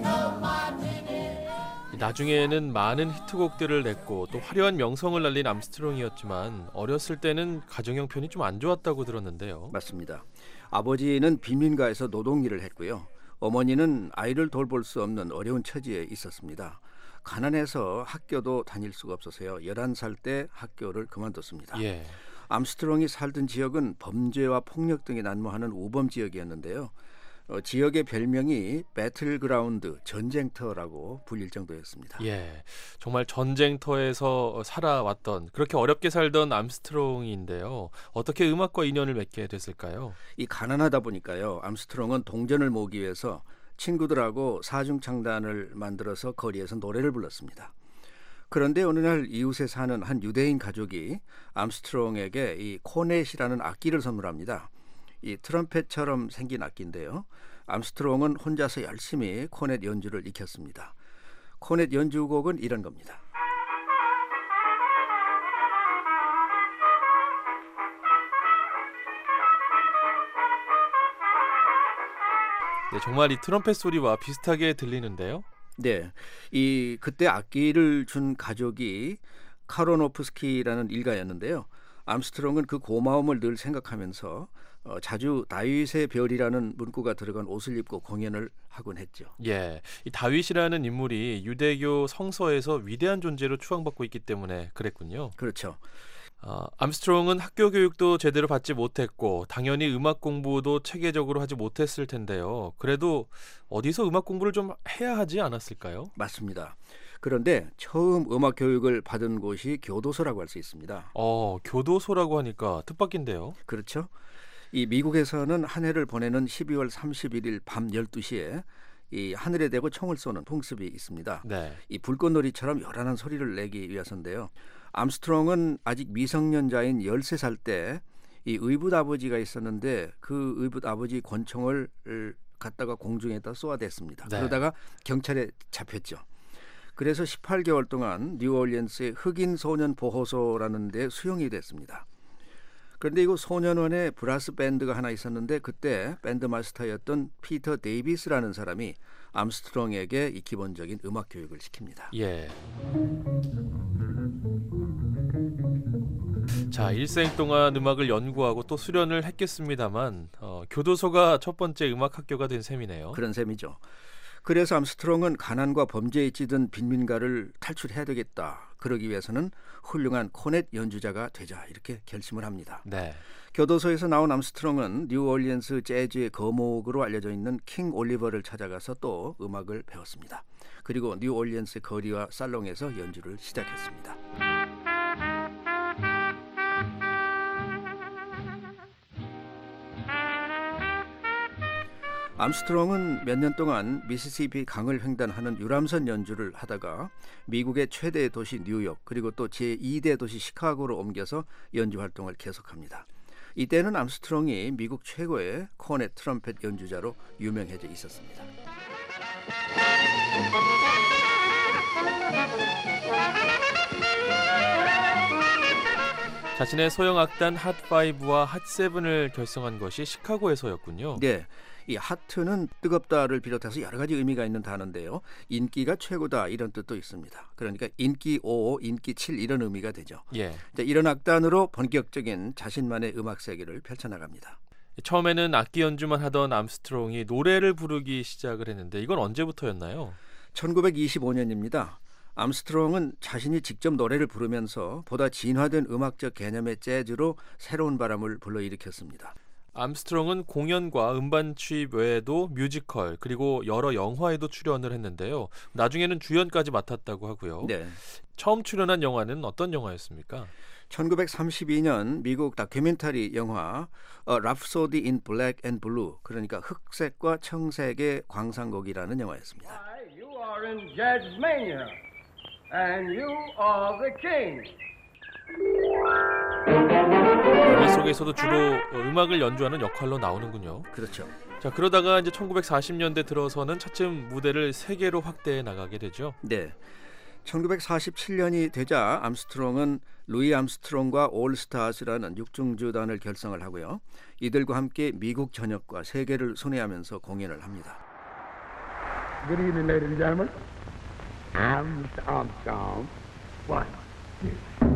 나중에는 많은 히트곡들을 냈고 또 화려한 명성을 날린 암스트롱이었지만 어렸을 때는 가정 형편이 좀 안 좋았다고 들었는데요. 맞습니다. 아버지는 빈민가에서 노동일을 했고요. 어머니는 아이를 돌볼 수 없는 어려운 처지에 있었습니다. 가난해서 학교도 다닐 수가 없어서요. 11살 때 학교를 그만뒀습니다. 예. 암스트롱이 살던 지역은 범죄와 폭력 등이 난무하는 우범 지역이었는데요. 지역의 별명이 배틀그라운드, 전쟁터라고 불릴 정도였습니다. 예, 정말 전쟁터에서 살아왔던, 그렇게 어렵게 살던 암스트롱인데요. 어떻게 음악과 인연을 맺게 됐을까요? 이 가난하다 보니까요. 암스트롱은 동전을 모으기 위해서 친구들하고 사중창단을 만들어서 거리에서 노래를 불렀습니다. 그런데 어느 날 이웃에 사는 한 유대인 가족이 암스트롱에게 이 코넷이라는 악기를 선물합니다. 이 트럼펫처럼 생긴 악기인데요. 암스트롱은 혼자서 열심히 코넷 연주를 익혔습니다. 코넷 연주곡은 이런 겁니다. 네, 정말 이 트럼펫 소리와 비슷하게 들리는데요. 네, 이 그때 악기를 준 가족이 카로노프스키라는 일가였는데요. 암스트롱은 그 고마움을 늘 생각하면서 자주 다윗의 별이라는 문구가 들어간 옷을 입고 공연을 하곤 했죠. 예, 이 다윗이라는 인물이 유대교 성서에서 위대한 존재로 추앙받고 있기 때문에 그랬군요. 그렇죠. 암스트롱은 학교 교육도 제대로 받지 못했고 당연히 음악 공부도 체계적으로 하지 못했을 텐데요. 그래도 어디서 음악 공부를 좀 해야 하지 않았을까요? 맞습니다. 그런데 처음 음악 교육을 받은 곳이 교도소라고 할 수 있습니다. 교도소라고 하니까 뜻밖인데요. 그렇죠. 이 미국에서는 한 해를 보내는 12월 31일 밤 12시에 이 하늘에 대고 총을 쏘는 풍습이 있습니다. 네. 이 불꽃놀이처럼 요란한 소리를 내기 위해서인데요. 암스트롱은 아직 미성년자인 13살 때 이 의붓 아버지가 있었는데 그 의붓 아버지 권총을 갖다가 공중에다 쏘아댔습니다. 네. 그러다가 경찰에 잡혔죠. 그래서 18개월 동안 뉴올리언스의 흑인 소년 보호소라는 데 수용이 됐습니다. 그런데 이곳 소년원에 브라스 밴드가 하나 있었는데 그때 밴드 마스터였던 피터 데이비스라는 사람이 암스트롱에게 이 기본적인 음악 교육을 시킵니다. 예. 자, 일생 동안 음악을 연구하고 또 수련을 했겠습니다만 교도소가 첫 번째 음악 학교가 된 셈이네요. 그런 셈이죠. 그래서 암스트롱은 가난과 범죄에 찌든 빈민가를 탈출해야 되겠다. 그러기 위해서는 훌륭한 코넷 연주자가 되자 이렇게 결심을 합니다. 네. 교도소에서 나온 암스트롱은 뉴올리언스 재즈의 거목으로 알려져 있는 킹 올리버를 찾아가서 또 음악을 배웠습니다. 그리고 뉴올리언스 거리와 살롱에서 연주를 시작했습니다. 암스트롱은 몇 년 동안 미시시피 강을 횡단하는 유람선 연주를 하다가 미국의 최대 도시 뉴욕 그리고 또 제2대 도시 시카고로 옮겨서 연주 활동을 계속합니다. 이때는 암스트롱이 미국 최고의 코넷 트럼펫 연주자로 유명해져 있었습니다. 자신의 소형 악단 핫5와 핫7을 결성한 것이 시카고에서였군요. 네, 이 하트는 뜨겁다를 비롯해서 여러 가지 의미가 있는 단어인데요. 인기가 최고다 이런 뜻도 있습니다. 그러니까 인기 5, 인기 7 이런 의미가 되죠. 예. 이런 악단으로 본격적인 자신만의 음악 세계를 펼쳐나갑니다. 처음에는 악기 연주만 하던 암스트롱이 노래를 부르기 시작을 했는데 이건 언제부터였나요? 1925년입니다. 암스트롱은 자신이 직접 노래를 부르면서 보다 진화된 음악적 개념의 재즈로 새로운 바람을 불러일으켰습니다. 암스트롱은 공연과 음반 취입 외에도 뮤지컬 그리고 여러 영화에도 출연을 했는데요. 나중에는 주연까지 맡았다고 하고요. 네. 처음 출연한 영화는 어떤 영화였습니까? 1932년 미국 다큐멘터리 영화 Rhapsody in Black and Blue, 그러니까 흑색과 청색의 광상곡이라는 영화였습니다. You are in Jazzmania, and you are the king. 영화 속에서도 주로 음악을 연주하는 역할로 나오는군요. 그렇죠. 자, 그러다가 이제 1940년대 들어서는 차츰 무대를 세계로 확대해 나가게 되죠. 네. 1947년이 되자 암스트롱은 루이 암스트롱과 올스타즈라는 육중주단을 결성을 하고요. 이들과 함께 미국 전역과 세계를 순회하면서 공연을 합니다. Good evening, ladies and gentlemen. I'm Mr. Armstrong. 1,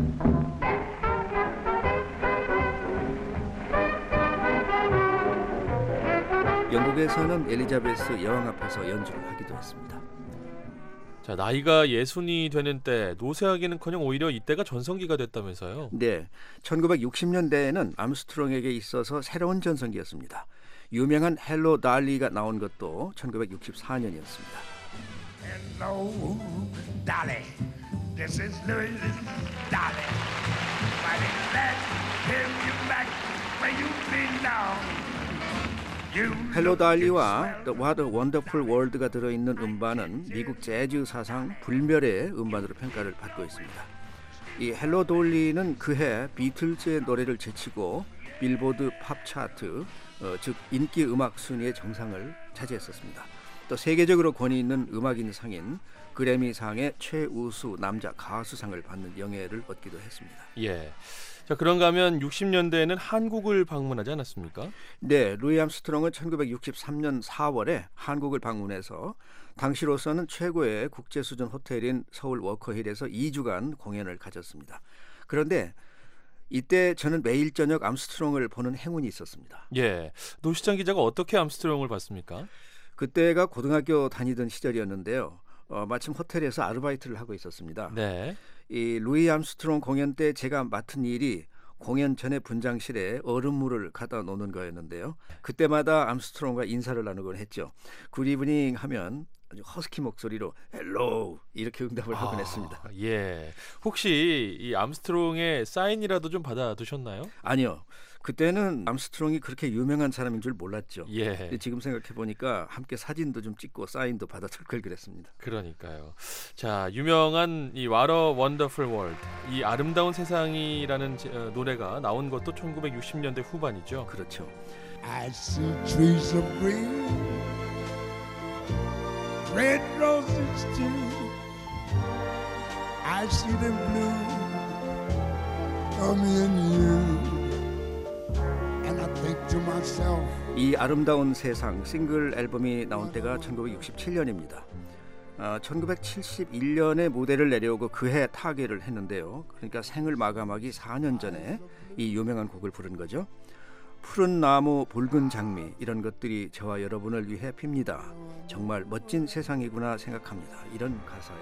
2. 영국에서는 엘리자베스 여왕 앞에서 연주를 하기도 했습니다. 자, 나이가 60이 되는 때 노쇠하기는커녕 오히려 이때가 전성기가 됐다면서요? 네, 1960년대에는 암스트롱에게 있어서 새로운 전성기였습니다. 유명한 헬로 달리가 나온 것도 1964년이었습니다. Hello, Dolly. This is Louis Dolly. Mighty glad to have you back where you belong. 헬로 달리와 The What a Wonderful World가 들어있는 음반은 미국 재즈 사상 불멸의 음반으로 평가를 받고 있습니다. 이 헬로 달리는 그해 비틀즈의 노래를 제치고 빌보드 팝 차트, 즉 인기 음악 순위의 정상을 차지했었습니다. 또 세계적으로 권위 있는 음악인 상인 그래미상의 최우수 남자 가수상을 받는 영예를 얻기도 했습니다. 예. 자, 그런가 하면 60년대에는 한국을 방문하지 않았습니까? 네, 루이 암스트롱은 1963년 4월에 한국을 방문해서 당시로서는 최고의 국제 수준 호텔인 서울 워커힐에서 2주간 공연을 가졌습니다. 그런데 이때 저는 매일 저녁 암스트롱을 보는 행운이 있었습니다. 예, 노시장 기자가 어떻게 암스트롱을 봤습니까? 그때가 고등학교 다니던 시절이었는데요. 마침 호텔에서 아르바이트를 하고 있었습니다. 네. 이 루이 암스트롱 공연 때 제가 맡은 일이 공연 전에 분장실에 얼음물을 갖다 놓는 거였는데요. 그때마다 암스트롱과 인사를 나누곤 했죠. 굿 이브닝 하면 아주 허스키 목소리로 헬로 이렇게 응답을 하곤 했습니다. 예. 혹시 이 암스트롱의 사인이라도 좀 받아두셨나요? 아니요. 그때는 암스트롱이 그렇게 유명한 사람인 줄 몰랐죠. 예. 근데 지금 생각해 보니까 함께 사진도 좀 찍고 사인도 받아줄 걸 그랬습니다. 그러니까요. 자, 유명한 이 What a Wonderful World, 이 아름다운 세상이라는 노래가 나온 것도 1960년대 후반이죠. 그렇죠. I see trees of green, red roses too. I see them blue for me and you. And I think to myself, 이 아름다운 세상 싱글 앨범이 나온 때가 1967년입니다. 1971년에 무대를 내려오고 그해 타계를 했는데요. 그러니까 생을 마감하기 4년 전에 이 유명한 곡을 부른 거죠. 푸른 나무, 붉은 장미 이런 것들이 저와 여러분을 위해 핍니다. 정말 멋진 세상이구나 생각합니다. 이런 가사의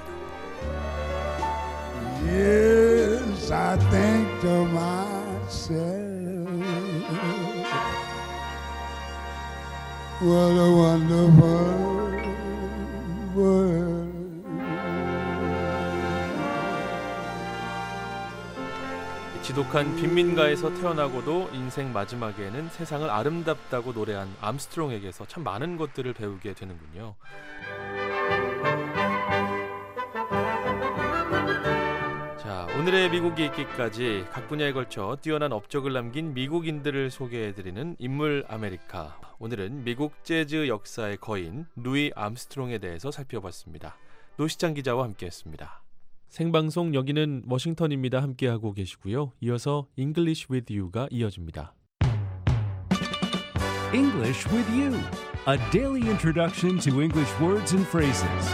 노래입니다. yes, I think to myself, what a wonderful world. 지독한 빈민가에서 태어나고도 인생 마지막에는 세상을 아름답다고 노래한 암스트롱에게서 참 많은 것들을 배우게 되는군요. 자, 오늘의 미국이 있기까지 각 분야에 걸쳐 뛰어난 업적을 남긴 미국인들을 소개해드리는 인물 아메리카. 오늘은 미국 재즈 역사의 거인 루이 암스트롱에 대해서 살펴봤습니다. 노시장 기자와 함께했습니다. 생방송 여기는 워싱턴입니다. 함께하고 계시고요. 이어서 English with You가 이어집니다. English with You, a daily introduction to English words and phrases.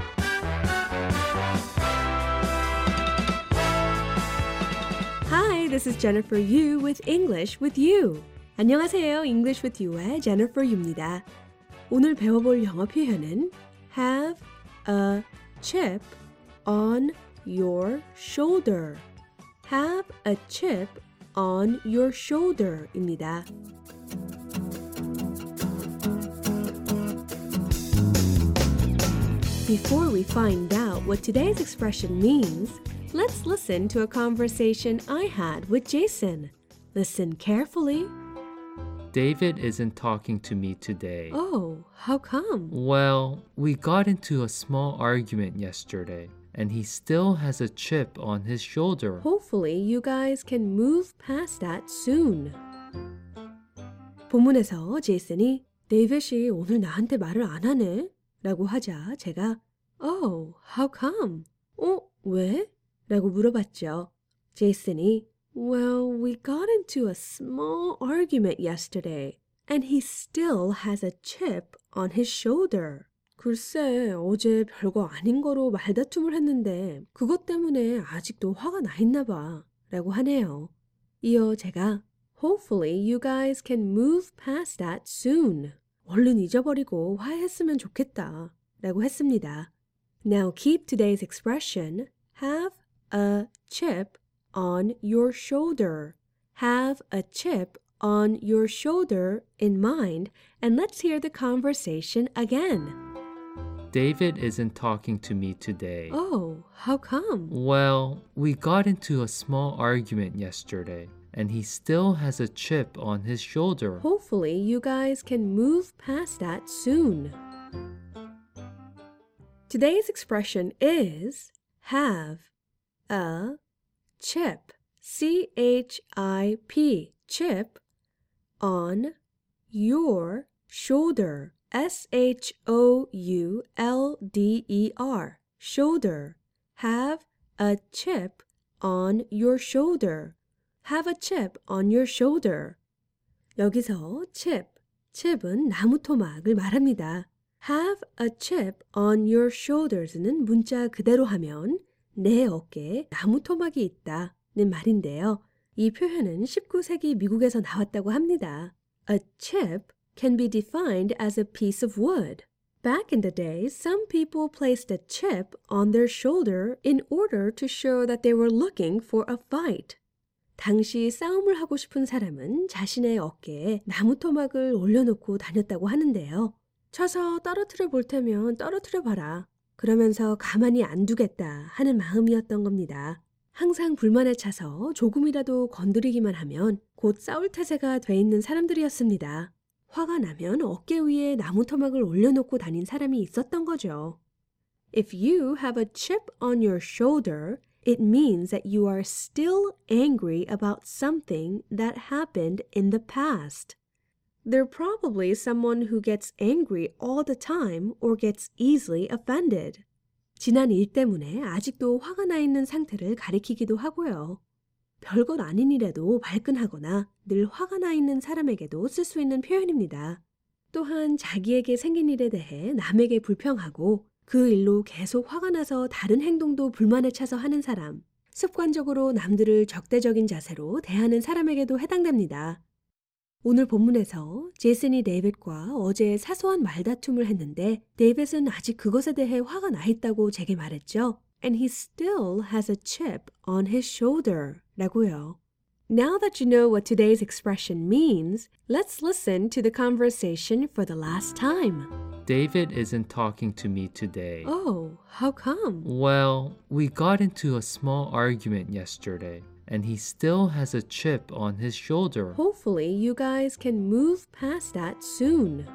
Hi, this is Jennifer Yu with English with You. 안녕하세요. English with You의 Jennifer Yu입니다. 오늘 배워볼 영어 표현은 have a chip on your shoulder. Have a chip on your shoulder 입니다. Before we find out what today's expression means, let's listen to a conversation I had with Jason. Listen carefully. David isn't talking to me today. Oh, how come? Well, we got into a small argument yesterday, and he still has a chip on his shoulder. Hopefully, you guys can move past that soon. 본문에서 제이슨이 데이빗이 오늘 나한테 말을 안 하네? 라고 하자 제가 Oh, how come? 왜? 라고 물어봤죠. 제이슨이 Well, we got into a small argument yesterday, and he still has a chip on his shoulder. 글쎄, 어제 별거 아닌 거로 말다툼을 했는데 그것 때문에 아직도 화가 나 있나 봐. 라고 하네요. 이어 제가 Hopefully you guys can move past that soon. 얼른 잊어버리고 화해했으면 좋겠다. 라고 했습니다. Now keep today's expression have a chip on your shoulder. Have a chip on your shoulder in mind, and let's hear the conversation again. David isn't talking to me today. Oh, how come? Well, we got into a small argument yesterday, and he still has a chip on his shoulder. Hopefully, you guys can move past that soon. Today's expression is have a chip, C-H-I-P, chip, on your shoulder, S-H-O-U-L-D-E-R, shoulder. Have a chip on your shoulder. Have a chip on your shoulder. 여기서 chip은 나무 토막을 말합니다. Have a chip on your shoulders는 문자 그대로 하면 내 어깨에 나무 토막이 있다는 말인데요. 이 표현은 19세기 미국에서 나왔다고 합니다. A chip can be defined as a piece of wood. Back in the day, some people placed a chip on their shoulder in order to show that they were looking for a fight. 당시 싸움을 하고 싶은 사람은 자신의 어깨에 나무 토막을 올려놓고 다녔다고 하는데요. 쳐서 떨어뜨려 볼 테면 떨어뜨려 봐라. 그러면서 가만히 안 두겠다 하는 마음이었던 겁니다. 항상 불만에 차서 조금이라도 건드리기만 하면 곧 싸울 태세가 돼 있는 사람들이었습니다. 화가 나면 어깨 위에 나무 토막을 올려놓고 다닌 사람이 있었던 거죠. If you have a chip on your shoulder, it means that you are still angry about something that happened in the past. They're probably someone who gets angry all the time or gets easily offended. 지난 일 때문에 아직도 화가 나 있는 상태를 가리키기도 하고요. 별것 아닌 일에도 발끈하거나 늘 화가 나 있는 사람에게도 쓸 수 있는 표현입니다. 또한 자기에게 생긴 일에 대해 남에게 불평하고 그 일로 계속 화가 나서 다른 행동도 불만에 차서 하는 사람, 습관적으로 남들을 적대적인 자세로 대하는 사람에게도 해당됩니다. 오늘 본문에서 제이슨이 데이빗과 어제 사소한 말다툼을 했는데 데이빗은 아직 그것에 대해 화가 나 있다고 제게 말했죠. And he still has a chip on his shoulder 라고요. Now that you know what today's expression means, let's listen to the conversation for the last time. David isn't talking to me today. Oh, how come? Well, we got into a small argument yesterday, and he still has a chip on his shoulder. Hopefully, you guys can move past that soon.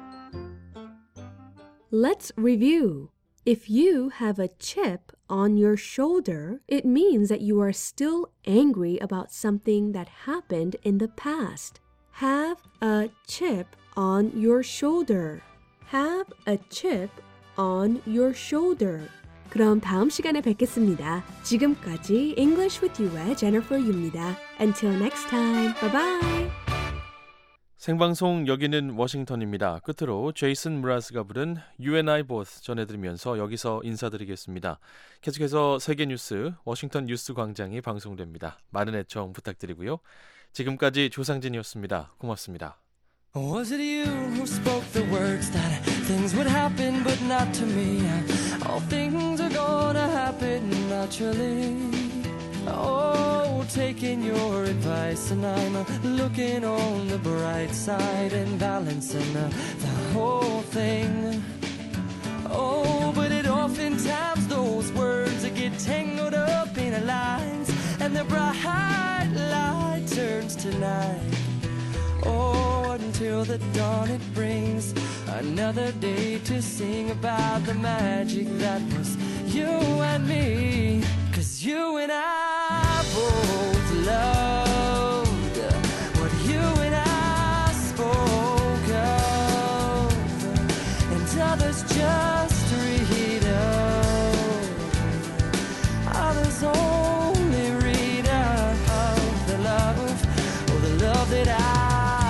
Let's review. If you have a chip on your shoulder, it means that you are still angry about something that happened in the past. Have a chip on your shoulder. Have a chip on your shoulder. 그럼 다음 시간에 뵙겠습니다. 지금까지 English with You의 Jennifer Yu입니다. Until next time. Bye bye. 생방송 여기는 워싱턴입니다. 끝으로 제이슨 무라스가 부른 You and I Both 전해드리면서 여기서 인사드리겠습니다. 계속해서 세계 뉴스 워싱턴 뉴스 광장이 방송됩니다. 많은 애청 부탁드리고요. 지금까지 조상진이었습니다. 고맙습니다. Was it you who spoke the words that things would happen but not to me? All things are gonna happen naturally. Oh, taking your advice and I'm looking on the bright side and balancing the whole thing. Oh, but it oftentimes those words get tangled up in lines and the bright light turns to night. Oh, until the dawn it brings another day to sing about the magic that was you and me. 'Cause you and I both loved what you and I spoke of, and others just read of, others only read of the love, oh the love that I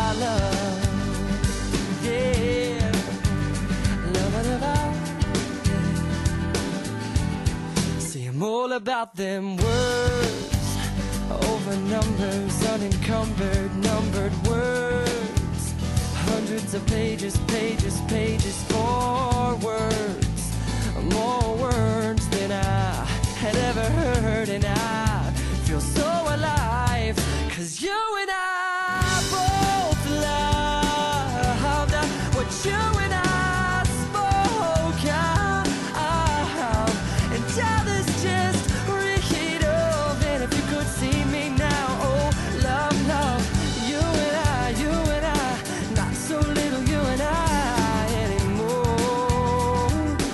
all about them words over numbers, unencumbered, numbered words, hundreds of pages, pages, pages for words, more words than I had ever heard, and I feel so alive, 'cause you and I both loved what you and I spoke of, and others just read of. And if you could see me now, oh love, love, you and I, not so little you and I anymore.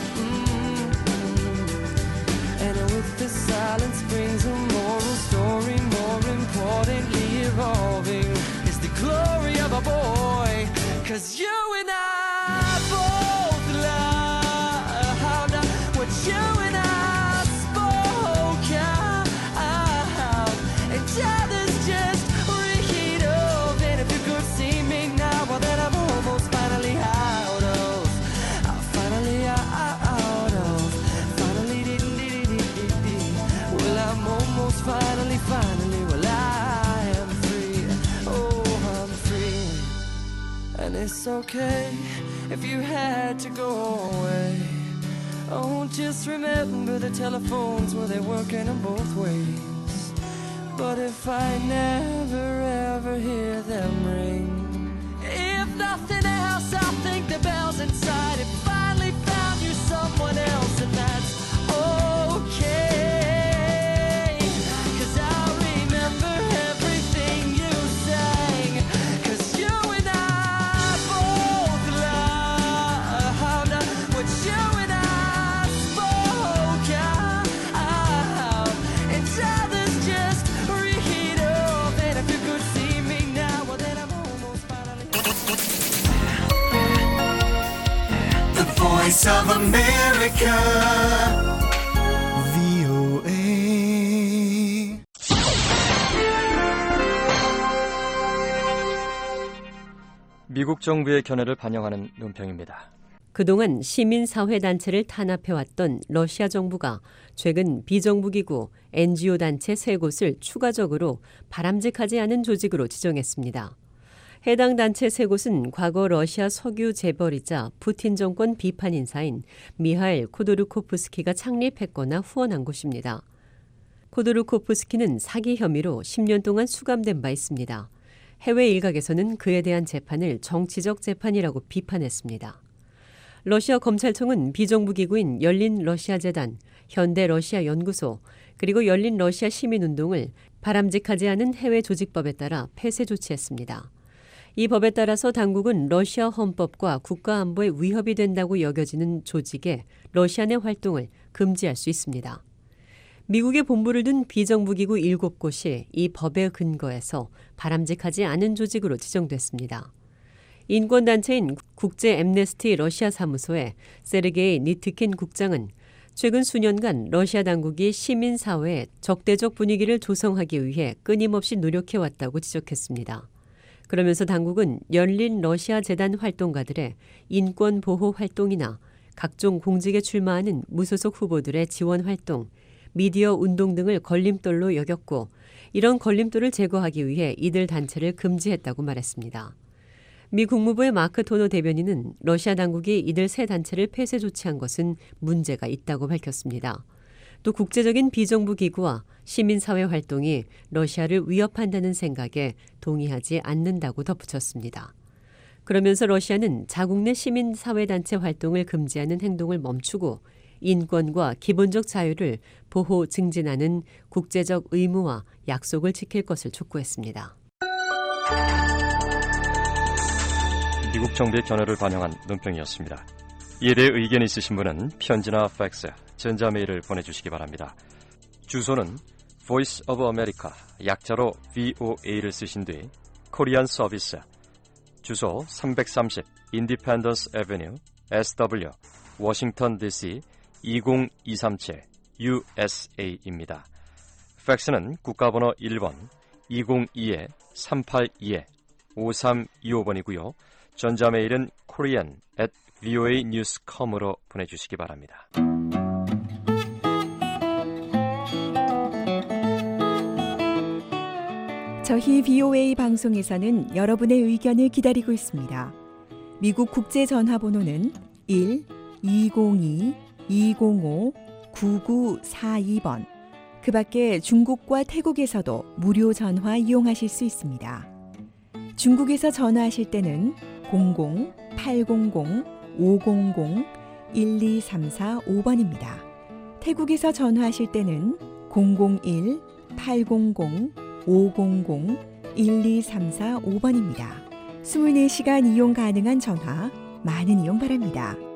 And with the silence brings a moral story, more importantly evolving is the glory of a boy, 'cause you and I both loved what you and I spoke of, and others just read of. And if you could see me now, well then I'm almost finally out of, finally well I'm almost finally, well I am free, oh I'm free. And it's okay if you had to go away. Oh, just remember the telephones, well, they're working in both ways. But if I never ever hear them ring, if nothing else, I think the bells inside it finally found you someone else, and that's okay. 'Cause Voice of America, VOA. 미국 정부의 견해를 반영하는 논평입니다. 그동안 시민사회단체를 탄압해왔던 러시아 정부가 최근 비정부기구, NGO 단체 3곳을 추가적으로 바람직하지 않은 조직으로 지정했습니다. 해당 단체 3곳은 과거 러시아 석유 재벌이자 푸틴 정권 비판 인사인 미하일 코도르코프스키가 창립했거나 후원한 곳입니다. 코도르코프스키는 사기 혐의로 10년 동안 수감된 바 있습니다. 해외 일각에서는 그에 대한 재판을 정치적 재판이라고 비판했습니다. 러시아 검찰청은 비정부기구인 열린 러시아 재단, 현대 러시아 연구소, 그리고 열린 러시아 시민운동을 바람직하지 않은 해외 조직법에 따라 폐쇄 조치했습니다. 이 법에 따라서 당국은 러시아 헌법과 국가안보에 위협이 된다고 여겨지는 조직의 러시아 내 활동을 금지할 수 있습니다. 미국에 본부를 둔 비정부기구 7곳이 이 법에 근거해서 바람직하지 않은 조직으로 지정됐습니다. 인권단체인 국제 엠네스티 러시아 사무소의 세르게이 니트킨 국장은 최근 수년간 러시아 당국이 시민사회에 적대적 분위기를 조성하기 위해 끊임없이 노력해왔다고 지적했습니다. 그러면서 당국은 열린 러시아 재단 활동가들의 인권 보호 활동이나 각종 공직에 출마하는 무소속 후보들의 지원 활동, 미디어 운동 등을 걸림돌로 여겼고 이런 걸림돌을 제거하기 위해 이들 단체를 금지했다고 말했습니다. 미 국무부의 마크 토너 대변인은 러시아 당국이 이들 세 단체를 폐쇄 조치한 것은 문제가 있다고 밝혔습니다. 또 국제적인 비정부 기구와 시민사회 활동이 러시아를 위협한다는 생각에 동의하지 않는다고 덧붙였습니다. 그러면서 러시아는 자국 내 시민사회단체 활동을 금지하는 행동을 멈추고 인권과 기본적 자유를 보호 증진하는 국제적 의무와 약속을 지킬 것을 촉구했습니다. 미국 정부의 견해를 반영한 논평이었습니다. 이에 대해 의견이 있으신 분은 편지나 팩스, 전자메일을 보내주시기 바랍니다. 주소는 Voice of America, 약자로 VOA를 쓰신 뒤 코리안 서비스, 주소 330 Independence Avenue, SW, 워싱턴 DC 20237 USA입니다. 팩스는 국가번호 1번 202-382-5325번이고요. 전자메일은 korean@voanews.com으로 보내주시기 바랍니다. 저희 VOA 방송에서는 여러분의 의견을 기다리고 있습니다. 미국 국제전화번호는 1-202-205-9942번. 그 밖에 중국과 태국에서도 무료 전화 이용하실 수 있습니다. 중국에서 전화하실 때는 00-800-500-1234-5번입니다. 태국에서 전화하실 때는 001-800-500-1234-5번입니다. 24시간 이용 가능한 전화, 많은 이용 바랍니다.